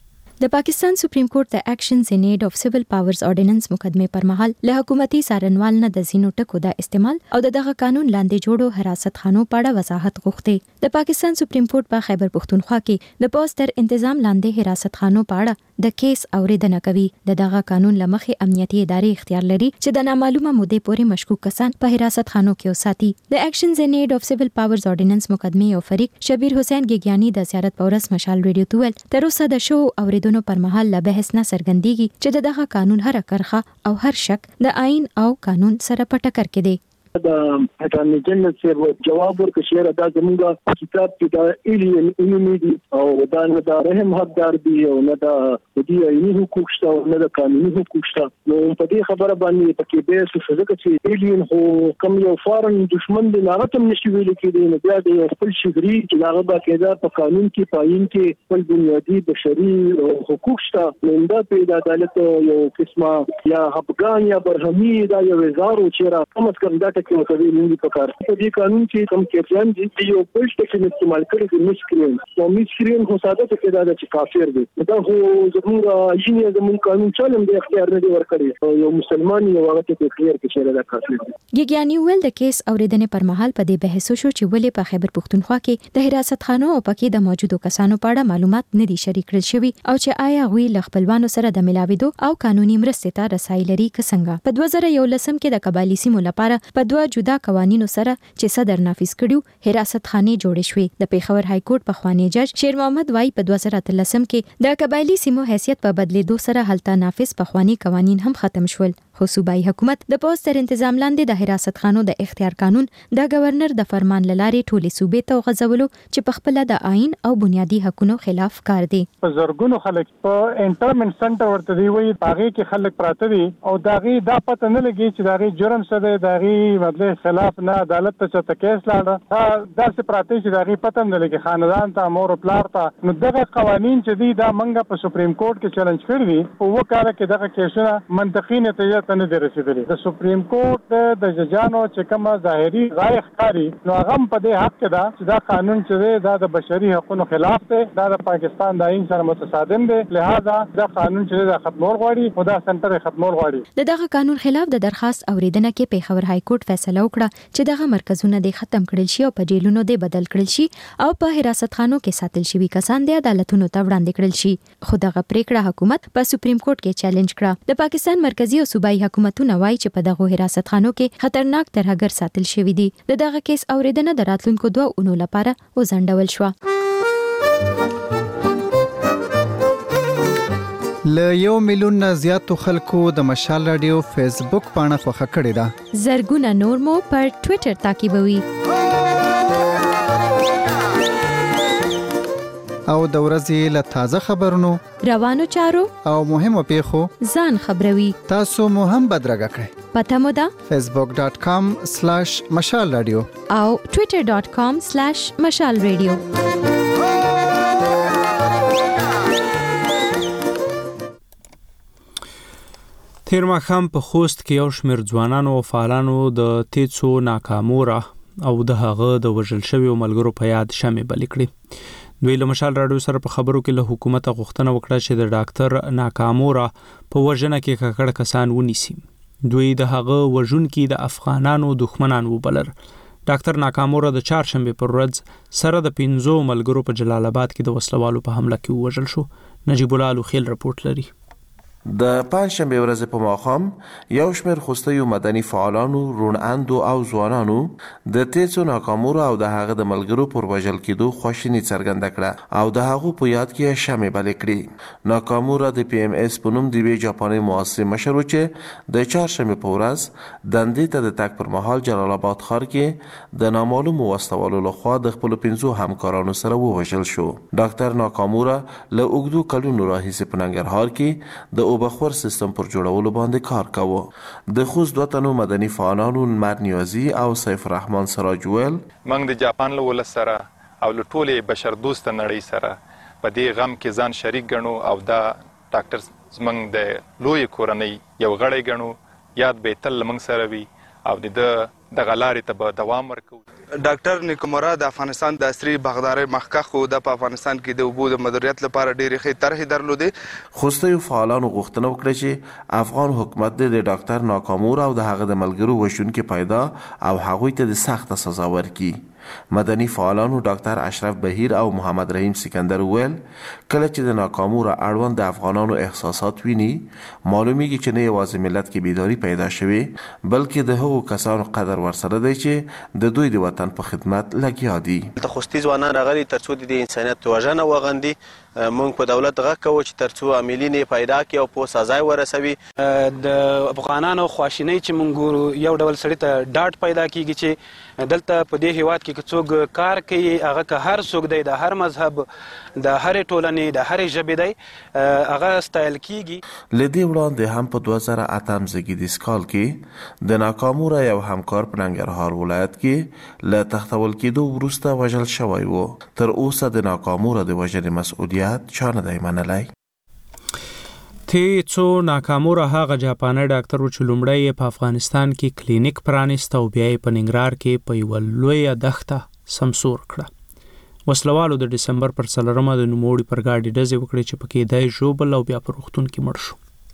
د پاکستان سپریم کورټ د اکشنز ان ایډ اف سیول پاورز اورډیننس مقدمه پر مهال له حکومتي سارنوال نه د زینو ټکو د استعمال او دغه قانون لاندې جوړو حراست خانو په اړه وضاحت غوښتي. د پاکستان سپریم کورټ په خیبر پښتونخوا کې د پوسټر تنظیم لاندې حراست خانو په اړه د کیس اوریدنه کوي. د دغه قانون لمخې امنیتي ادارې اختیار لري چې د نامعلومه مودې پورې مشکوک کسان په حراست خانو کې وساتي. د اکشنز ان ایډ اف سیول پاورز اورډیننس مقدمه او فریق شبیر حسین ګیګیانی د زیارت پورس مشال ریډیو ته ویل تر اوسه د شو اوریدونو پر مهال لا بحث نه څرګندېږي چې دغه قانون هر کرخه او هر شک د آئین او قانون سره په ټکر کې دی. د اټارنی جنرال سره جواب ورکړ چې دا زموږه کتاب کې دا ایلین انیمیدي او دا نه د رحم حقدار دی او نه د دې ایلین حقوق شته او نه د قانوني حقوق شته. نو په دې خبره باندې پکې به څه څه چې ایلین هو کم یو فارن دشمن دی نه راته نشي ویل کېږي. نو بیا د خپل شګري چې هغه باقاعده په قانون کې پاین کې خپل بنیادی بشري حقوق شته. نو دا په عدالت یو قسمه یا افغان یا برهمي دا یو وزارو چې را کوم څه دا کې مخوي نه په کار په دې قانون کې کوم کېپلان دي یو بل څه چې استعمال کړي د مسکرین نو مسکرین خو ساده څه دا چې کافر دي. دا خو زموږ یینه زموږ قانون چلم د اختیار نه دی ورکړي یو مسلمان یو هغه ته اختیار کې شری دا کافر دي. ګیګیانی ول د کیس اوریدنې پر مهال په دې بحث شو چې ولې په خیبر پښتونخوا کې د حراست خانو او پکې د موجودو کسانو په اړه معلومات نه دي شریک کړل شوی او چې آیا غوي ل خپلوانو سره د ملاویدو او قانوني مرستې ته رسایي لري که څنګه. په دوه زره یولسم کې د قبایلی سیمو لپاره په دوه جدا قوانینو سره چې صدر نافذ کړیو حراست خانې جوړې شوې. د پیښور های کورټ په خوانی جج شیر محمد وای په دوه زره اتلسم کې د قبایلی سیمو حیثیت په بدلیدو سره هلته نافذ په خوانی قوانین هم ختم شول. خو صوبایي حکومت د پوسټر تنظیم لاندې د حراست خانو د اختیار قانون د گورنر د فرمان لارې ټولې صوبې ته غځولو چې په خپل د آئین او بنیادی حقوقو خلاف کار دی. په زرګونو خلک په انټرمنټ سنټر ورته دی وایي پاغه کې خلک پراته دي او داغي دا پته نه لګي چې داغي جرم څه دی داغي بدله خلاف نه عدالت ته چته کیس لاړه دا څه پراته چې داغي پته نه لګي خاندان ته مور پلار ته. نو دغه قوانين چې دی دا منګه په سپریم کورټ کې چیلنج کړی دي او وکړه کې دغه کیسونه منطقي نتیجه ته نه دی رسیدلی. د سپریم کورټ د ججانو چې کومه ظاهري رائے ښکاري نو هغه په دې حق کې دا چې دا قانون چې دی دا د بشري حقوقو خلاف دی دا د پاکستان د آئین سره متصادم دی. لہذا دا قانون چې دا ختمول غواړي او دا سنټر ختمول غواړي. د دغه قانون خلاف د درخواست اوریدنه کې پیښور های کورټ فیصله وکړه چې دغه مرکزونه د ختم کړل شي او په جیلونو د بدل کړل شي او په حراست خانو کې ساتل شوی کسان د عدالتونو ته وړاندې کړل شي. خو دغه پریکړه حکومت په سپریم کورټ کې چیلنج کړه. د پاکستان مرکزی او صوبایي حکومتونه وایي چې په دغه حراست خانو کې خطرناک ترهګر ساتل شوی دي. د دغه کیس اوریدنه د راتلونکو دوه اونو لپاره وځنډول شو. ل یو میلیون نه زیاتو خلکو د مشال رادیو فیسبوک پاڼه خوښه کړې ده. زرګونه نور مو پر ټوئیټر تعقیبوي. او د ورځې له تازه خبرونو روانو چارو او مهمو پیښو ځان خبروي. تاسو مو هم بدرګه کړئ. پته مو ده facebook dot com slash مشال رادیو او twitter dot com slash مشال رادیو. تیر ماښام په خوست کې یو شمېر ځوانانو او فعالانو د تیڅو ناکاموره او د هغه د وژل شویو ملګرو په یاد شمې بلې کړې. دوی له مشال راډیو سره په خبرو کې له حکومته غوښتنه وکړه چې د ډاکټر ناکاموره په وژنه کې ککړ کسان ونیسي. دوی د هغه وژونکي د افغانانو دښمنان وبلل. ډاکټر ناکاموره د چهارشنبې پر ورځ سره د پنځو ملګرو په جلال آباد کې د وسلوالو په حمله کې ووژل شو. نجیب الله لوخیل رپورټ لري. د پنځشنبه ورځې په ماښام یو شمېر خوستیو مدني فعالانو، روڼاندو او ځوانانو د تیڅو ناکامورا او د هغه د ملګرو پر وژل کېدو خواشیني څرګنده کړه او د هغو په یاد کې شمع بلې کړې. ناکامورا د پی ام اس په نوم د یوې جاپاني مؤسسې مشر و چې د چهارشنبې په ورځ دندې ته د تګ پر مهال جلال آباد ښار کې د نامعلومو وسلوالو لخوا د خپلو پنځو همکارانو سره ووژل شو. ډاکټر ناکامورا له اوږدو کلونو راهیسې په ننګرهار کې د اوبخور سیستم پر جوړولو باندې کار کاوه. د خوست دوه تنو مدني فعالانو لمر نیازي او سیف الرحمن سراج ویل موږ د جاپان له ولس سره او له ټولې بشر دوسته نړۍ سره په دې غم کې ځان شریک ګڼو او دا ډاکټر زموږ د لوی کورنۍ یو غړی ګڼو. یاد به تل موږ سره وي او د دغه لارې ته به دوام ورکوو. ډاکټر نیکومورا د افغانستان د عصري باغدارۍ مخکښ و. د په افغانستان کې د اوبو د مدیریت لپاره ډېرې ښې طرحې درلودې. خوستیو فعالانو غوښتنه وکړه چې افغان حکومت د ډاکټر ناکامورا او د هغه د ملګرو وژونکي پیدا او هغوی ته د سخته سزا ورکړي. مدني فعالانو ډاکټر اشرف بهیر او محمد رحیم سکندر ویل کله چې د ناکامورا اړوند د افغانانو احساسات ویني معلومیږي چې نه یوازې ملت کې بیداری پیدا شوي بلکې د هغو کسانو قدر ورسره دی چې د دوی د وطن په خدمت لګیا دي. د خوستي ځوانان راغلي ترڅو د انسانیت وژنه وغندي. مونږ په دولت غږ کوو چې ترڅو عاملین یې پیدا کړي او په سزا ورسوي. د افغانانو خواشینۍ چې مونږ ګورو یو ډول سړي ته ډاډ پیدا کیږي چې دلته په دې هیواد کې که څوک کار کوي هغه که هر څوک دی د هر مذهب د هرې ټولنې د هرې ژبې دی هغه ستایل کیږي. له دې وړاندې هم په دوه زره اتم زېږدیز کال کې د ناکامورا یو همکار په ننګرهار ولایت کې له تختول کېدو وروسته وژل شوی و. تر اوسه د ناکامورا د وژنې مسؤلیت چا نه دی منلی. تیڅو ناکامورا هغه جاپاني ډاکټر و چې لومړی یې په افغانستان کې کلینیک پرانیست او بیا یې په ننګرهار کې په یوه لویه دښته سمسور کړه. وسلوالو د ډسمبر پر څلورمه د نوموړي پر ګاډي ډزې وکړې چې پکې دی ژوبل او بیا په روغتون کې مړ شو.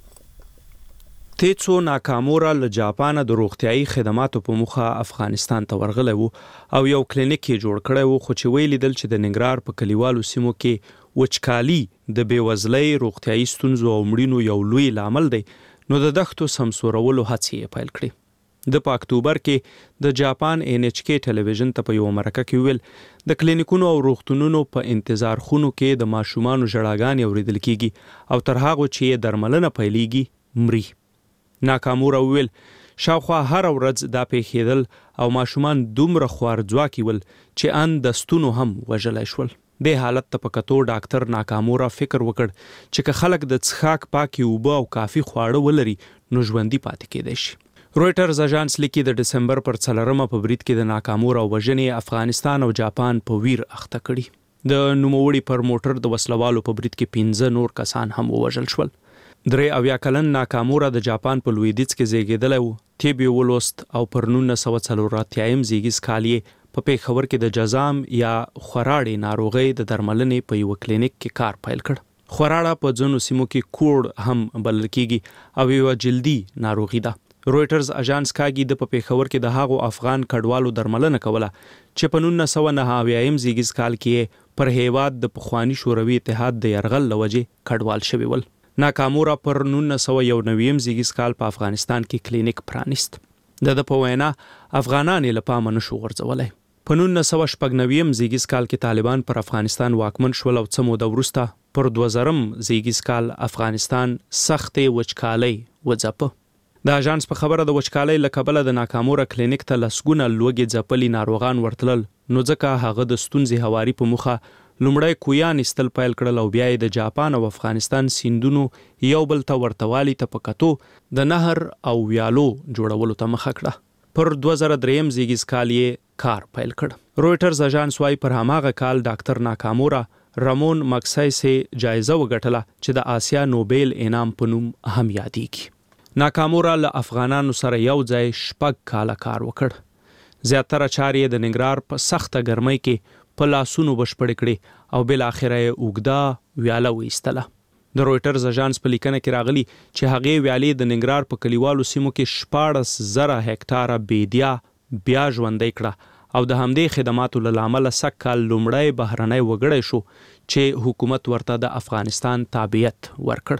تیڅو ناکامورا له جاپانه د روغتیايي خدماتو په موخه افغانستان ته ورغلی و او یو کلینیک یې جوړ کړی و خو چې ویې لیدل چې د ننګرهار په کلیوالو سیمو کې وچکالي د بېوزلۍ، روغتیايي ستونزو او مړینو یو لوی لامل دی نو د دښتو سمسورولو هڅې یې پیل کړې. د په اکتوبر کې د جاپان این ایچ کې ټلویزیون ته په یوه مرکه کې ویل د کلینیکونو او روغتونونو په انتظار خونو کې د ماشومانو ژړاګانې اورېدل کېږي او تر هغو چې یې درملنه پیلېږي مري. ناکامورا ویل شاوخوا هر ورځ دا پیښېدل او ماشومان دومره خوارځواکي ول چې ان د ستونو هم وژلی شول. دې حالت ته په کتو ډاکټر ناکامورا فکر وکړ چې که خلک د څښاک پاکې اوبه او کافي خواړه ولري نو ژوندي پاتې کېدی شي. رویټرز اژانس لیکي د ډسمبر پر څلورمه په برید کې د ناکامورا وژنې افغانستان او جاپان په ویر اخته کړي. د نوموړي پر موټر د وسلوالو په برید کې پنځه نور کسان هم ووژل شول. درې اویا کلن ناکامورا د جاپان په لویدیځ کې زیږېدلی و. طب یې ولوست او پر نولس سوه څلور اتیایم زیږیز کال یې په پیښور کې د جزام یا خوراړې ناروغۍ د درملنې په یوه کلینیک کې کار پیل کړ. خوراړه په ځینو سیمو کې کوړ هم بلل کېږي او یوه جلدي ناروغي ده. رویټرز اژانس کاږي د په پیښور کې د هغو افغان کډوالو درملنه کوله چې په نولس سوه نهه اویایم زیږیز کال کې پر هیواد د پخواني شوروي اتحاد د یرغل له وجې کډوال شوي ول. ناکامورا پر نولس سوه یو نویم زیږیز کال په افغانستان کې کلینیک پرانیست. د ده په وینا افغانان یې له پامه نشو غورځولی. په نولس سوه شپږ نویم زیږیز کال کې طالبان پر افغانستان واکمن شول او څه موده وروسته پر دوه زرم زیږیز کال افغانستان سختې وچکالۍ وځپه. د اژانس په خبره د وچکالۍ له کبله د ناکامورا کلینیک ته لسګونه لوږې ځپلي ناروغان ورتلل نو ځکه هغه د ستونزې هواري په موخه لومړی کویان ایستل پیل کړل او بیا یې د جاپان او افغانستان سیندونو یو بل ته ورتوالي ته په کتو د نهر او ویالو جوړولو ته مخه کړه. پر دوه زره دریم زیږیز کال یې کار پیل کړ. رویټرز اژانس وایي پر هماغه کال ډاکټر ناکامورا رامون مګسایسې جایزه وګټله چې د آسیا نوبیل انعام په نوم هم یادېږي. ناکامورا له افغانانو سره یو ځای شپږ کاله کار وکړ. زیاتره چارې یې د ننګرهار په سخته ګرمۍ کې په لاسونو بشپړې کړې او بالاخره یې اوږده ویاله وایستله. د رویټرز اژانس په لیکنه کې راغلي چې هغې ویالې د ننګرهار په کلیوالو سیمو کې شپاړس زره هکټاره بیدیا بیا ژوندی کړه او د همدې خدماتو له لامله سږ کال لومړی بهرنی وګړی شو چې حکومت ورته د افغانستان تابعیت ورکړ.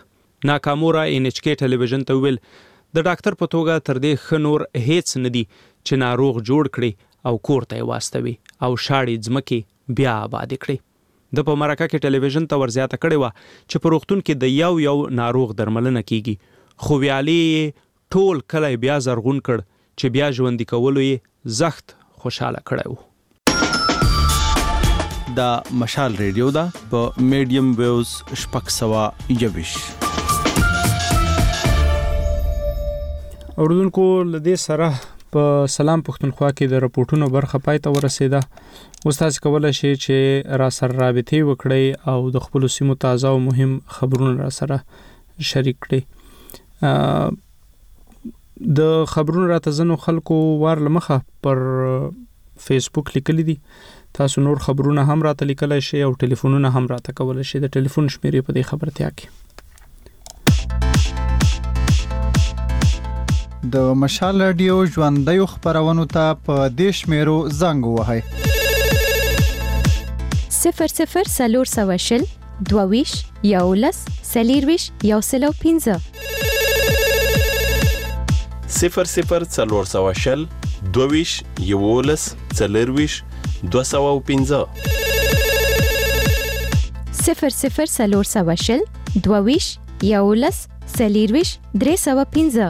ناکامورا ان ایچ کې ټلویزیون ته ویل د ډاکټر په توګه تر دې ښه نور هیڅ نه دی چې ناروغ جوړ کړي او کور ته واستوي او شاړې ځمکې بیا آباد کړي د په مرکه کې ټلویزیون ته ورزیاته کړي و چې په روغتون کې د یو یو ناروغ درملنه کیږي خو ویالي ټول کله بیا زرغون کړ چې بیا ژوندۍ کولو یې زخت خوشاله کړو. دا مشال ریډیو دا په میډیم ویوز شپږ سوه یویش. اوردونکو لدې سره په سلام پښتونخوا کې د راپورټونو برخه پای ته ورسیده. اوس تاسو کولای شئ چې را سره رابطې وکړئ او د خپل سیمو تازه او مهم خبرونه را سره شریک کړئ. د خبرونو راته ځنو خلکو وار لمخه پر فیسبوک لیکلي دي. تاسو نور خبرونه هم راته لیکلای شئ او ټلیفونونه هم راته کولای شئ. د ټلیفون شمیرې په دې خبرتیا کې د مشال رادیو ژوندۍ خبرونو ته په دې شمیرو زنګ ووهئ: صفر صفر څلور سوه شل دوه یولس څلېرویشت یو سل او پنځه صفر صفر څلور سوه شل دوه یولس څلېرویشت دوه سوه او پنځه صفر صفر څلور سوه شل دوه یولس څلېرویشت درې سوه پنځه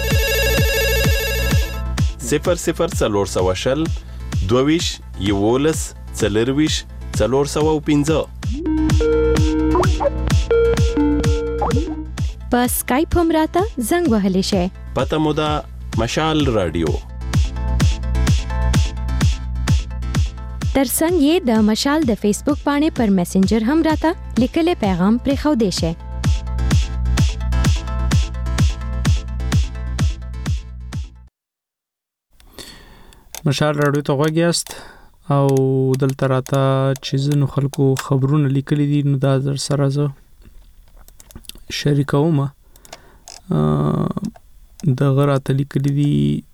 صفر صفر څلور سوه شل دوه یولس څلېرویشت څلور سوه او پنځه. په سکایپ هم راته زنګ وهلی شئ. پته مو ده مشال رادیو. ترڅنګ یې د مشال د فیسبوک باندې پر میسنجر هم راته لیکلي پیغام پرېښودی شئ. مشال رادیو ته غوږ یاست او دلته راته چې ځینو خلکو خبرونه لیکلي دي نو دا در سره زه شریکوم. دغه راته لیکلي دي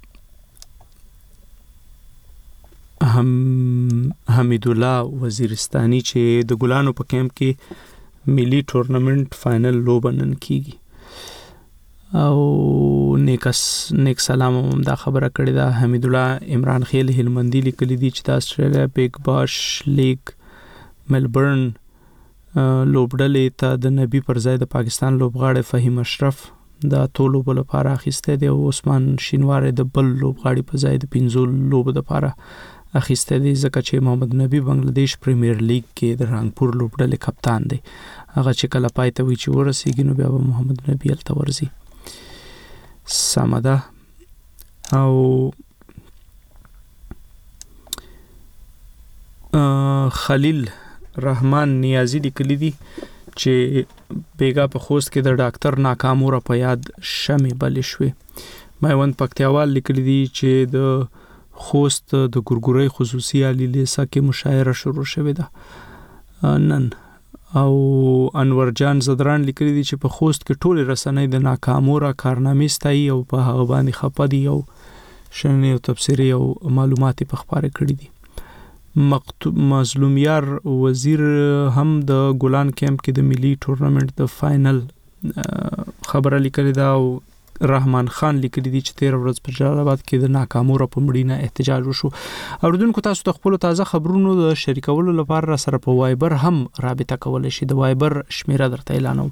هم حمید الله وزیرستاني چې د ګلانو په کیمپ کې ملي ټورنمنت فائنل لوبه نن کیږي او نیکس نیک سلام هم دا خبره کړې ده. حمید الله عمران خیل هلمندي لیکلي دي چې د استرالیا بیگ باش لیگ ملبورن لوبډلې ته د نبی پر ځای د پاکستان لوبغاړی فهیم اشرف دا ټول لوبو لپاره اخیسته دی او عثمان شینواری د بل لوبغاړي په ځای د پنځو لوبو لپاره اخیسته دی ځکه چې محمد نبی بنگلاديش پریمیر لیگ کې د رانګپور لوبډلې کپتان دی. هغه چې کله پای ته وی چې ورسیږي نو بیا به محمد نبی هلته ورځي. سمده او خلیل رحمان نیازی لیکلی دي چې بیګا په خوست کې د ډاکټر ناکاموره په یاد شمې بلې شوې. میوند پکتیاوال لیکلی دي چې د خوست د ګورګورۍ خصوصي عالی لیسه کې مشاعره شروع شوې ده نن. او انور جان زدران لیکلی دي چې په خوست کې ټول رسنۍ د ناکاموره کارنامې ستایي او په هغه باندې خپه دي او شننې او تبصرې او معلومات په خبره کړي دي. مظلوم یار وزیر هم د ګلان کیمپ کې د ملي ټورنمنت د فائنل خبره لیکلې ده او رحمان خان لیکلی دي چې تیر ورځ په جلال آباد کې د ناکاموره په مړینه احتجاج وشو. اوردونکو تاسو د خپل تازه خبرونو د شریکولو لپاره را سره په وایبر هم رابطه کولای شئ. د وایبر شمیره درته اعلانوم: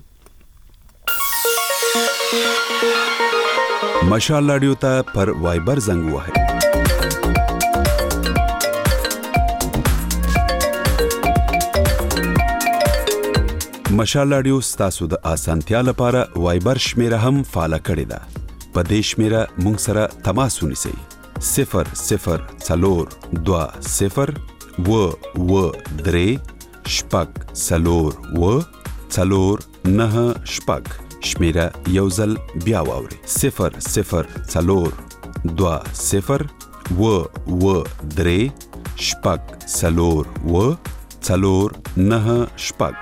مشال رادیو ته پر وایبر زنګ ووهئ: مشال رادیو ستاسو د اسانتیا لپاره وایبر شمیره هم فعال کړی ده. په دې شمیره مونږ سره تماس ونیسئ: صفر صفر څلور دوه صفر و و درې شپږ څلور و څلور نه شپږ. شمیره یو ځل بیا واورئ: صفر صفر څلور دوه صفر و و درې شپږ څلور و څلور نه شپږ.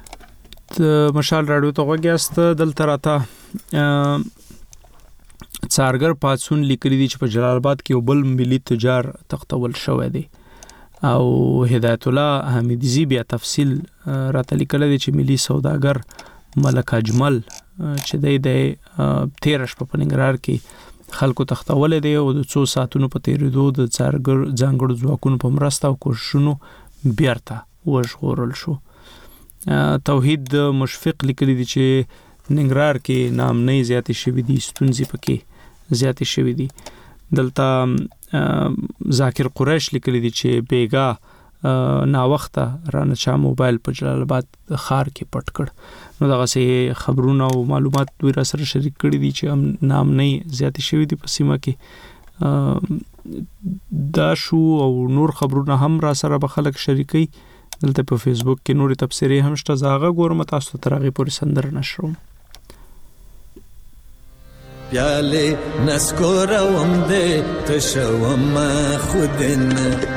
مشال رادیو ته غوږ یاست. دلته راته څارګر پاتسون لیکلي دي چې په جلال آباد کې یو بل ملي تجار تختول شوی دی او هدایت الله حمیدزی بیا تفصیل راته لیکلی دی چې ملي سوداګر ملک اجمل چې دی د تیره شپه په ننګرهار کې خلکو تختولی دی او د څو ساعتونو په تېرېدو د څارګر ځانګړو ځواکونو په مرسته او کوښښونو بیرته وژغورل شو. توحید مشفق لیکلی دی چې ننګرهار کې ناامنۍ زیاتې شوي دي، ستونزې پکې زیاتې شوي دي. دلته ذاکر قریش لیکلی دی چې بیګا ناوخته رانه چا موبایل په جلال آباد ښار کې پټ کړ. نو دغسې خبرونه او معلومات دوی را سره شریک کړي دي چې ناامنۍ زیاتې شوي دي په سیمه کې. دا شو او نور خبرونه هم را سره به خلک شریکوي. دلته په فیسبوک کې نورې تبصرې هم شته، زه هغه ګورم، تاسو ته تر هغې پورې سندره نشروم. پیاله نسکورم دې تشوم خودن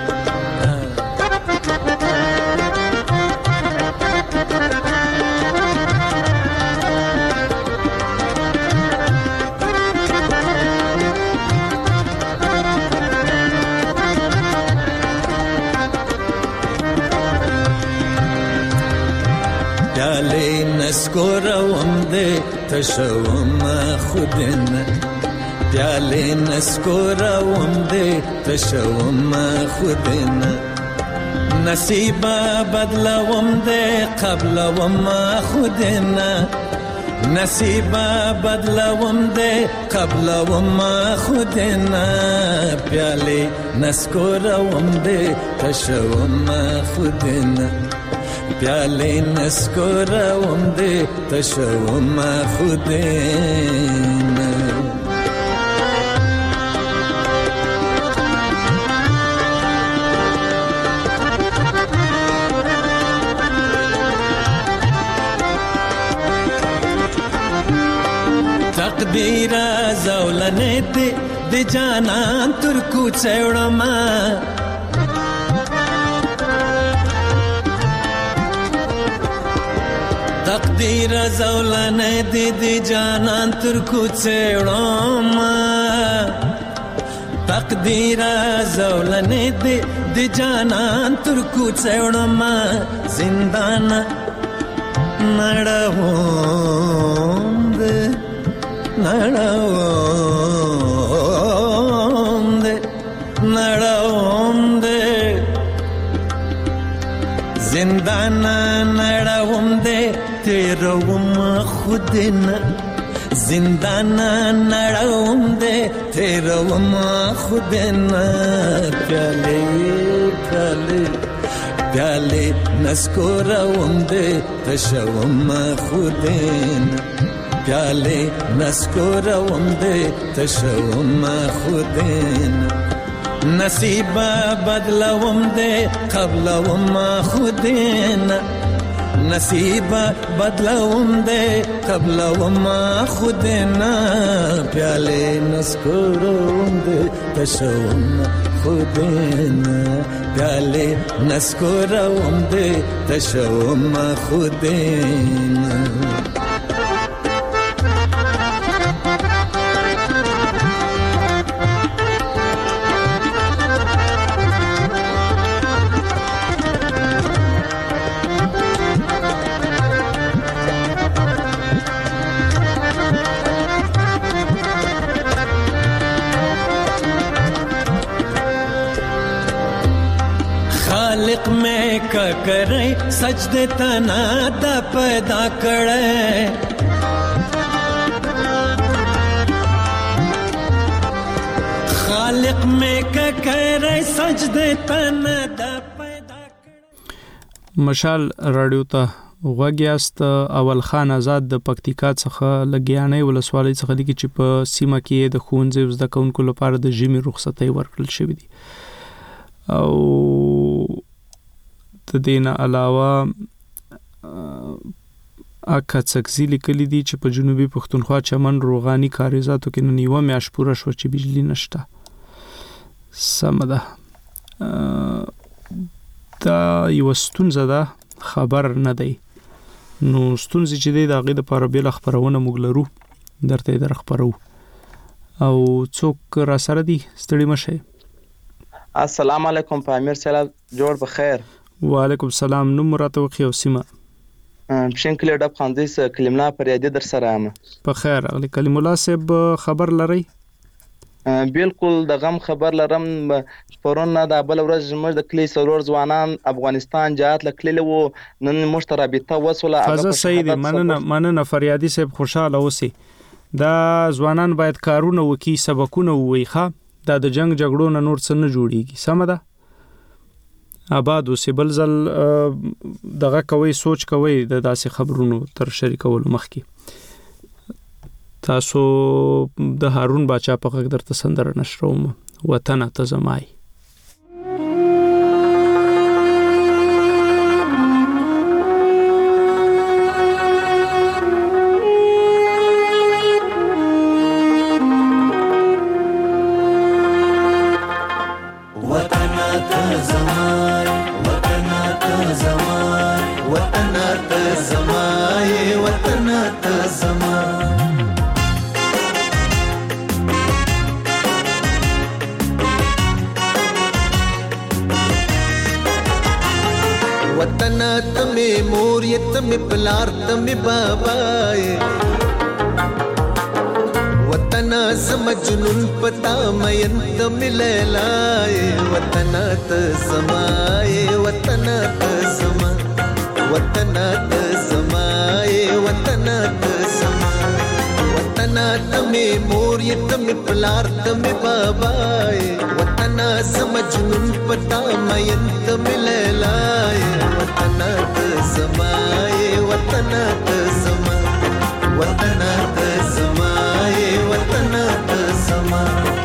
نسکورم دې تشوم خودن پیاله نسکورم دې تشوم خودن نصیب بدلوم دې قبلوم خودن نصیب بدلوم دې قبلوم خودن پیاله نسکورم دې تشوم خودن پیاله نسکورم دې تشوم خودن. تقدیر زولنه دې د جانان تر کوڅه وړم تقدیر زولنه دې د جانان تر کوڅه وړم تقدیر زولنه دې د جانان تر کوڅه وړم زندان نړوم دې نړوم دې نړوم دې زندان نړوم دې تیروم خودن زندان نړوم دې تیروم خودن پیاله پیاله پیاله نسکورم دې تشوم خودن پیاله نسکورم دې تشوم خودن نصیب بدلوم دې قبلوم خودن نصیب بدلوم دې قبلوم خودن پیاله نسکورم دې تشوم خودن پیاله نسکورم دې تشوم خودن. خالق میں کا کرے سجدے تنا دا پیدا کرے خالق میں کا کرے سجدے تنا دا پیدا کرے. مشال رادیو ته وګیاست. اول خان آزاد د پکتیکا څخه لګیانې ولسوالۍ څخه د چې په سیمه کې د ښوونځي زده کوونکو لپاره د ژمي رخصتۍ ورکړل شوې دي او د دې نه علاوه اکا څکزي لیکلي دي چې په جنوبي پښتونخوا چمن روغاني کاریزاتو کې نن یوه میاشت پوره شوه چې بجلي نشته. سمه ده، دا یوه ستونزه ده، خبر نه دی. نو ستونزې چې دی د هغې دپاره بېله خپرونه موږ لرو، درته یې در خپرو. او څوک را سره دي ستړي مشه. السلام علیکم پامیر صاحب جوړ بخیر. وعلیکم السلام. نوم راته وخی او سیمه. پښین کلی ډب خاندیس کلمنا پر یادی در سره ام. په خیر اغلی کلیم الله صاحب خبر لري؟ بالکل د غم خبر لرم. پرون د بل ورځ زموږ د کلی سرور ځوانان افغانستان جهات لکلی وو نن موږ رابطه وسوله. هغه صحیح دی. مننه مننه فریادي صاحب خوشاله اوسئ. دا ځوانان باید کارونه وکي سبقونه ووي ښه دا د جنگ جګړو نه نور څه نه جوړیږي. سمه ده آباد اوسئ. بل ځل دغه کوئ سوچ کوئ د داسې خبرونو تر شریکولو مخکې. تاسو د هارون باچا په غږ درته سندره نشروم وطنه ته زمای. پلار تم بابای وطن زم جنون پتا مین تم لیلای وطن ت سمای وطن ت سما وطن ت سمای وطن ت سما وطن تم مور تم پلار تم بابای وطن زم جنون پتا مین تم لیلای وطن ت سمای وطن ته زما وطن ته زما وطن ته زما.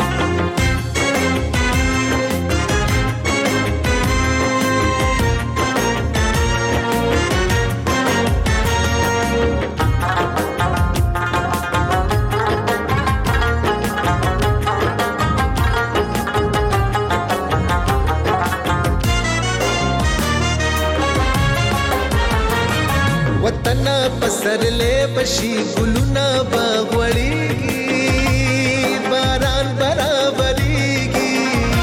وطن پسر لے بشی گلونا باغوڑیگی باران برابریگی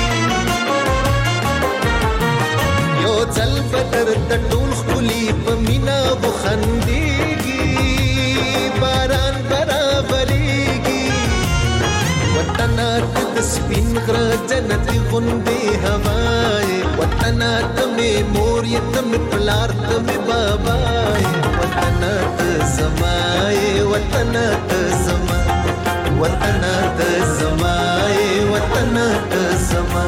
یو چل بدر تطول خلی پمینا بخندیگی باران برابریگی وطن تد سپین غر جنتی غندی ہوائے وطن تم مور تم پلار تم بابائے وطن ته زمای وطن ته زما وطن ته زمای وطن ته زما.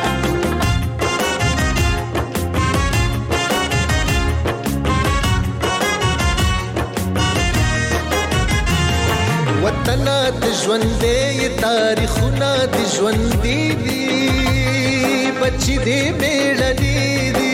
وطن د ژوندې تاریخونه د ژوندې دي بچی دې میړنی دي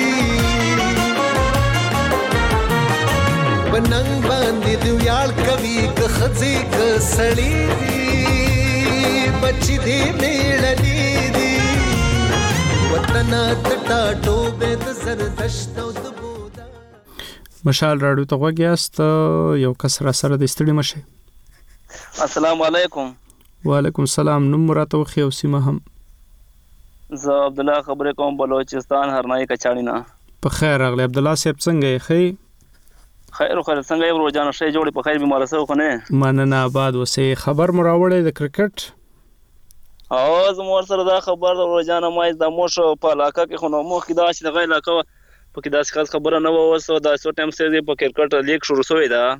بننګ باندې دی ویاړ کوي که خځې که سړی دي بچی دې میړنی دي وطن د ټاټوبې د زردشت او د بودا. مشال راډیو ته غوږ یاست. یو کس را سره د ستړي مشه. السلام علیکم. وعلیکم السلام. نوم راته وخی او سیمه هم. زه عبد الله خبرې کوم بلوچستان هرنای کچاړی نه. په خیر راغلی عبد الله صاحب څنګه یې؟ خیر خیر خو څنګه یې ورجان شي جوړې په خیر بیمار سره خو نه مننه آباد وسه. خبر مو راوړې د کرکټ؟ او زموږ سره دا خبر د ورجان مایز د موش په علاقه کې خو نو مخ کې دا چې د غیر علاقه په کې داسې خاص خبره نه و وسو دا سو ټایم سره په کرکټ لیگ شروع شوی دا.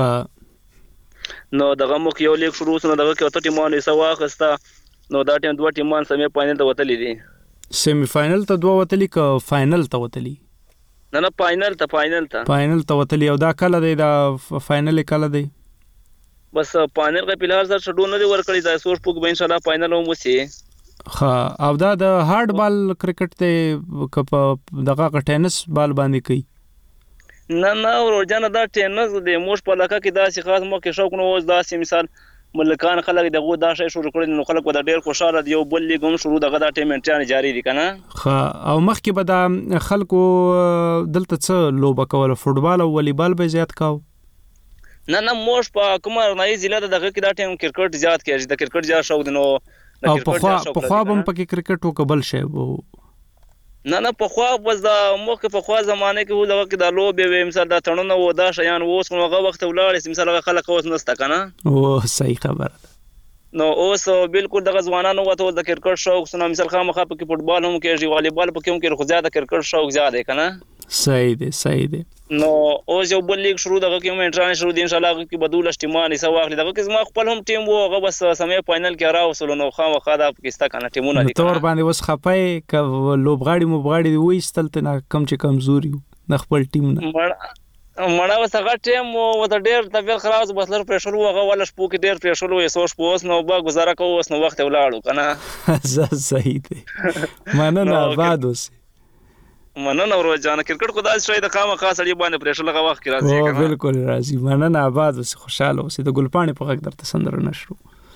ښه نو دغه مخ یو لیگ شروع شو دغه کې وته ټیمونه سوا واخسته نو دا ټیم دوه ټیمان سمې فائنل ته وتلې دي. سیمی فائنل ته دوه وتلې ک فائنل ته وتلې؟ نه نه فائنل ته فائنل ته فائنل ته وتلې. او دا کله دی دا فائنل کله دی؟ بس فائنل کا فلحال سره شډو نه دی ورکړی دا سوچ پوک به ان شاء الله فائنل هم وسی. ها او دا د هارد بال کرکټ ته کپ دغه ټینس بال باندې کوي؟ نه نه ورجان دا ټینس د موش په علاقه کې دا سی خاص مو کې شوق نو اوس دا سی مثال ملکان خلک دغه دا شی شروع کړي نو خلک ودا ډیر خوشاله دی او بل لیګم شروع دغه دا ټیم انټران جاری دي کنه. ها او مخکې به دا خلکو دلته څه لوبه کوله فوټبال او والیبال به زیات کاو؟ نه نه موږ په کومه رنایي ضلع د دغه کې دا ټیم کرکټ زیات کېږي د کرکټ زیات شوق دی نو او په خوا په خوا هم پکې کرکټ وکبل شي وو نه نه په خوا بس د موخه په خوا زمانه کې ولغه کې د لوبې و مثال د تړونه و دا شیان اوس نو هغه وخت ولاړ مثال هغه خلک اوس نسته کنه او صحیح خبره نو اوس بالکل دغه ځوانانو وته د کرکټ شوق سونه مثال خامخا په کې فوټبال هم کې والیبال په کې هم کې خو زیاده کرکټ شوق زیاده کنه صحیح دی صحیح دی نو اوس یو بل لیگ شروع دغه کې هم انټرنیشنل شروع دي ان شاء الله کې بدول اجتماعي سوا واخلي دغه کې زما خپل هم ټیم وو هغه بس سمې فائنل کې راوصل نو خامخا د پاکستان کنه ټیمونه دي تور باندې وس خپای ک لوبغاړي مبغاړي وې استلته نه کم چې کمزوري د خپل ټیم نه مړه وسغه ټیم و د ډیر طبيعت خلاص بسلر پرشر وغه ول شپو کې ډیر پرشر وې سوش پوس نو با گزاره کوو اوس نو وخت ولاړو کنه ز صحیح دی مننه آباد اوسه مننه ورځانه کرکټ خدای شي د خامہ خاص لري باندې پرشر لغه وخت کې راځي کنه بالکل راځي مننه آباد اوسه خوشاله اوسه د ګلپاڼې په غږ درته سندره نشرو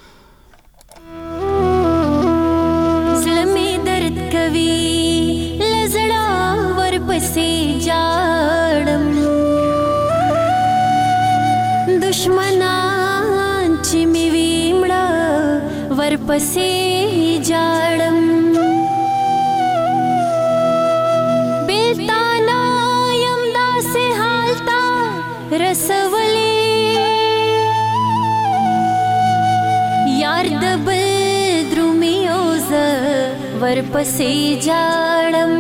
زلمي درد کوي لزړه ورپسې جاړم دشمنان چې می ویمړه ورپسې جاړم بیلتانا یم داسې حالتا رسولې یار د بل درومي اوز ورپسې جاړم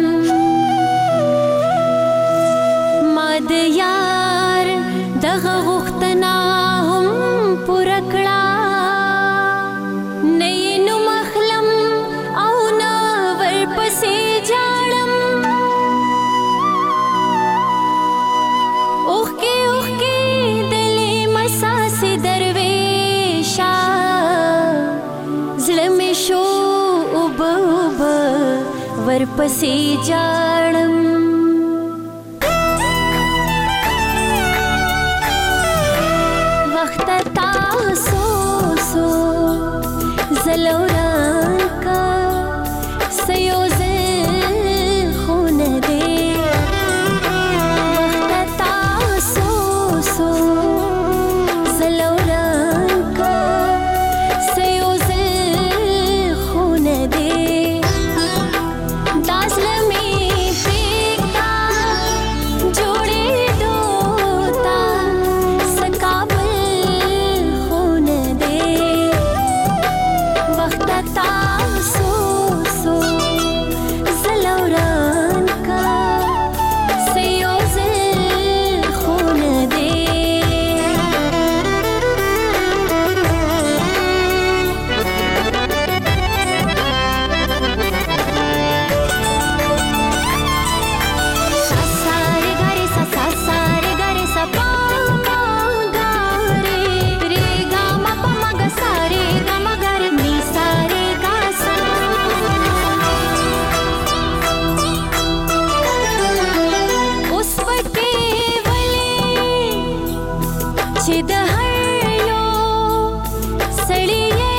ما د یار دغه غوښتنه هم پوره کړه نه یې نوم اخلم او نه ورپسې جاړم اوښکې اوښکې دلې مساسې درویشه زړه مې شو اوبه اوبه ورپسې جاړم زلوران کا سیوز خون دے وقت تاسو سو زلوران کا سیوز خون دے دازل میں دیکھتا جوڑے دوتا سکابل خون دے تاسو سو زلوران کا سیوز خون دے ساسارے گارے سا ساسارے گارے سا پا پا گارے رے گا ما پا ما گا سارے گا ما گارے نی سارے چې د هر یو سړی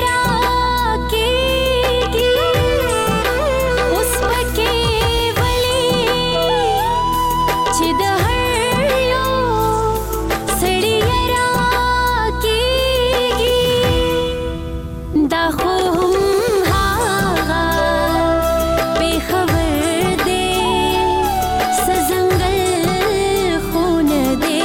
راکېږي اوس پکې ولې چې د هر یو سړی راکېږي دا خو هم هغه بې خبر دی سزنګل خون دی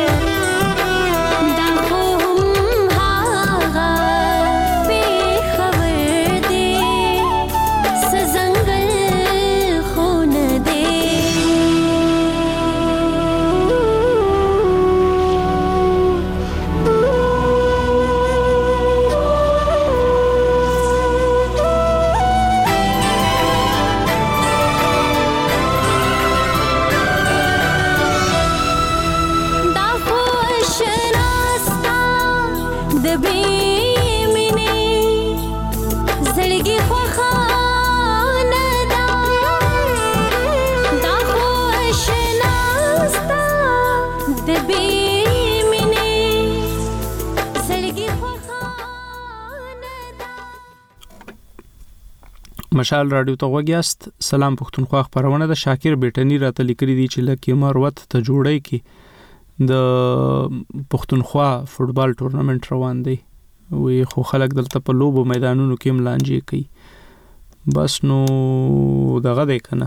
مشال رادیو ته وګیاست سلام پښتونخوا خبرونه د شاکر بیٹنی راته لیکري دي چې لکه مروت ته جوړی کی د پښتونخوا فوټبال ټورنمنت روان دی وی خو خلک دلته په لوبو میدانونو کې هم لانجې کوي بس نو دغه دی که نه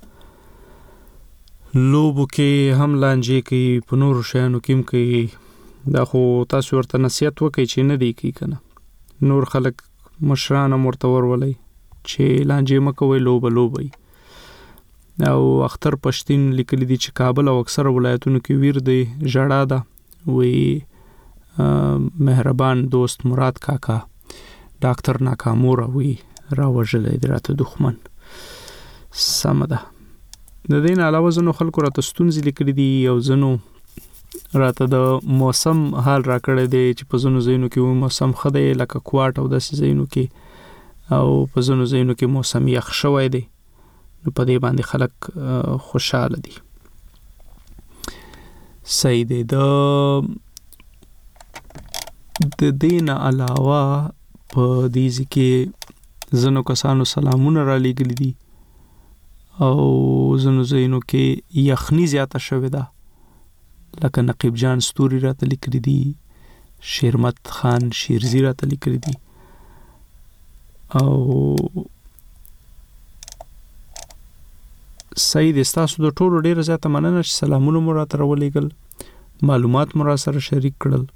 لوبو کې هم لانجې کوي په نورو شیانو کې هم کوي دا خو تاسو ورته نصیحت وکړئ چې نه دی کوي که نه نور خلک مشران هم ورته ورولئ چې لانجې مه کوئ لوبه لوبئ او اختر پښتین لیکلی دي چې کابل او اکثره ولایتونو کې ویر دی ژړا ده وی مهربان دوست مراد کاکا ډاکټر ناکاموره وی راوژلی دی راته دښمن سمه ده د دې نه علاوه ځینو خلکو راته ستونزې لیکلي دي او ځینو راته د موسم حال راکړی دی چې په ځینو ځایونو کې موسم ښه دی لکه کوټ او داسې ځایونو کې او په ځینو ځایونو کې موسم یخ شوی دی نو په دې باندې خلک خوشحاله دي صحیح دی د د دې نه علاوه په دې ځای کې ځینو کسانو سلامونه را لیږلي دي او ځینو ځایونو کې یخني زیاته شوې ده لکه نقیب جان ستوري راته لیکلي دي شیرمت خان شیرزي راته لیکلي دي او صحیح دی ستاسو د ټولو ډیره زیاته مننه چې سلامونه مو راته راولېږل معلومات مو را سره شریک کړل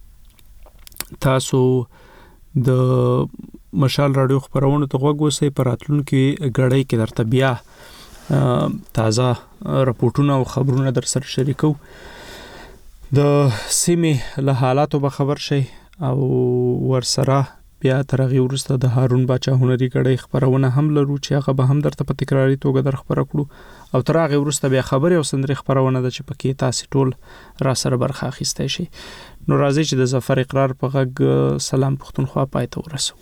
تاسو د مشال راډیو خپرونو ته غوږ اوسئ په راتلونکي ګړۍ کې درته بیا تازه راپورټونه او خبرونه در سره شریکو د سیمې له حالاتو به خبر شئ او ورسره بیا تر هغې وروسته د هارون باچا هنري ګړۍ خپرونه هم لرو چې هغه به هم درته په تکراري توګه در خپره کړو او تر هغې وروسته بیا خبرې او سندرې خپرونه ده چې پکې تاسې ټول را سره برخه اخیستی شئ نو راځئ چې د ظفر اقرار په غږ سلام پښتونخوا پای ته ورسو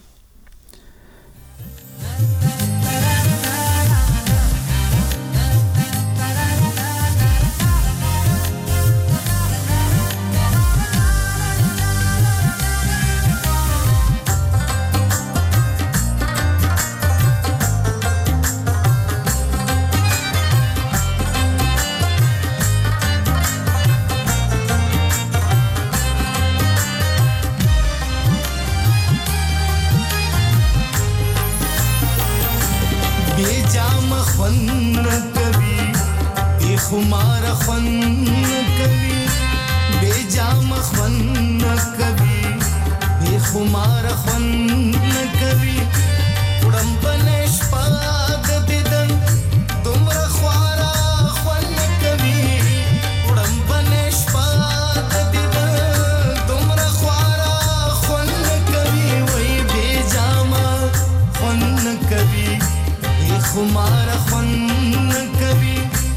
خمار خون کوي بے جام خون کوي بے خمار خون کوي پړم بنش پاد دیدن دومره خوارا خون کوي پړم بنش پاد دیدن دومره خوارا خون کوي وای بے جام خون کوي بے خمار خون کوي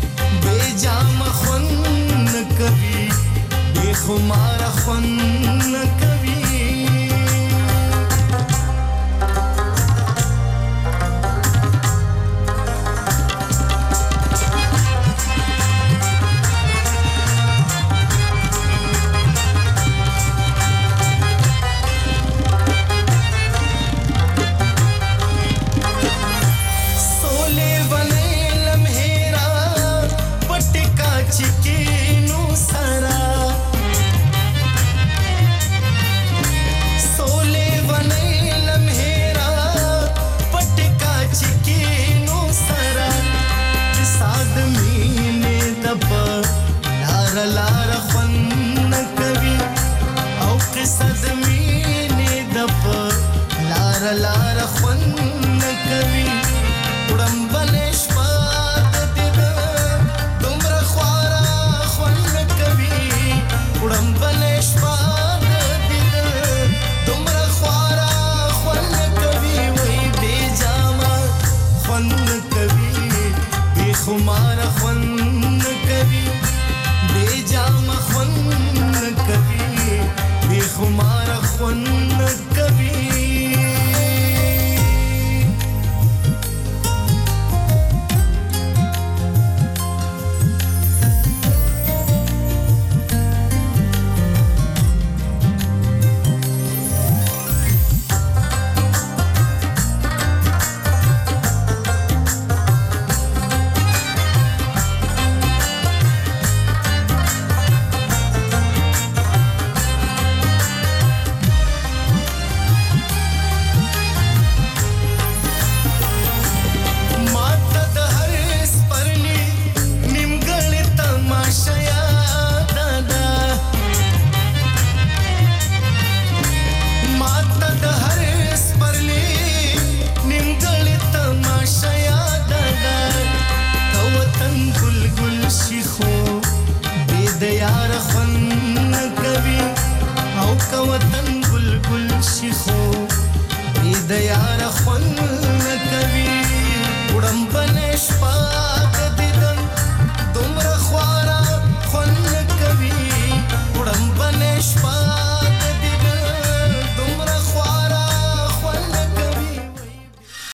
جام خون کوي بے خمار خون کوي خمار خون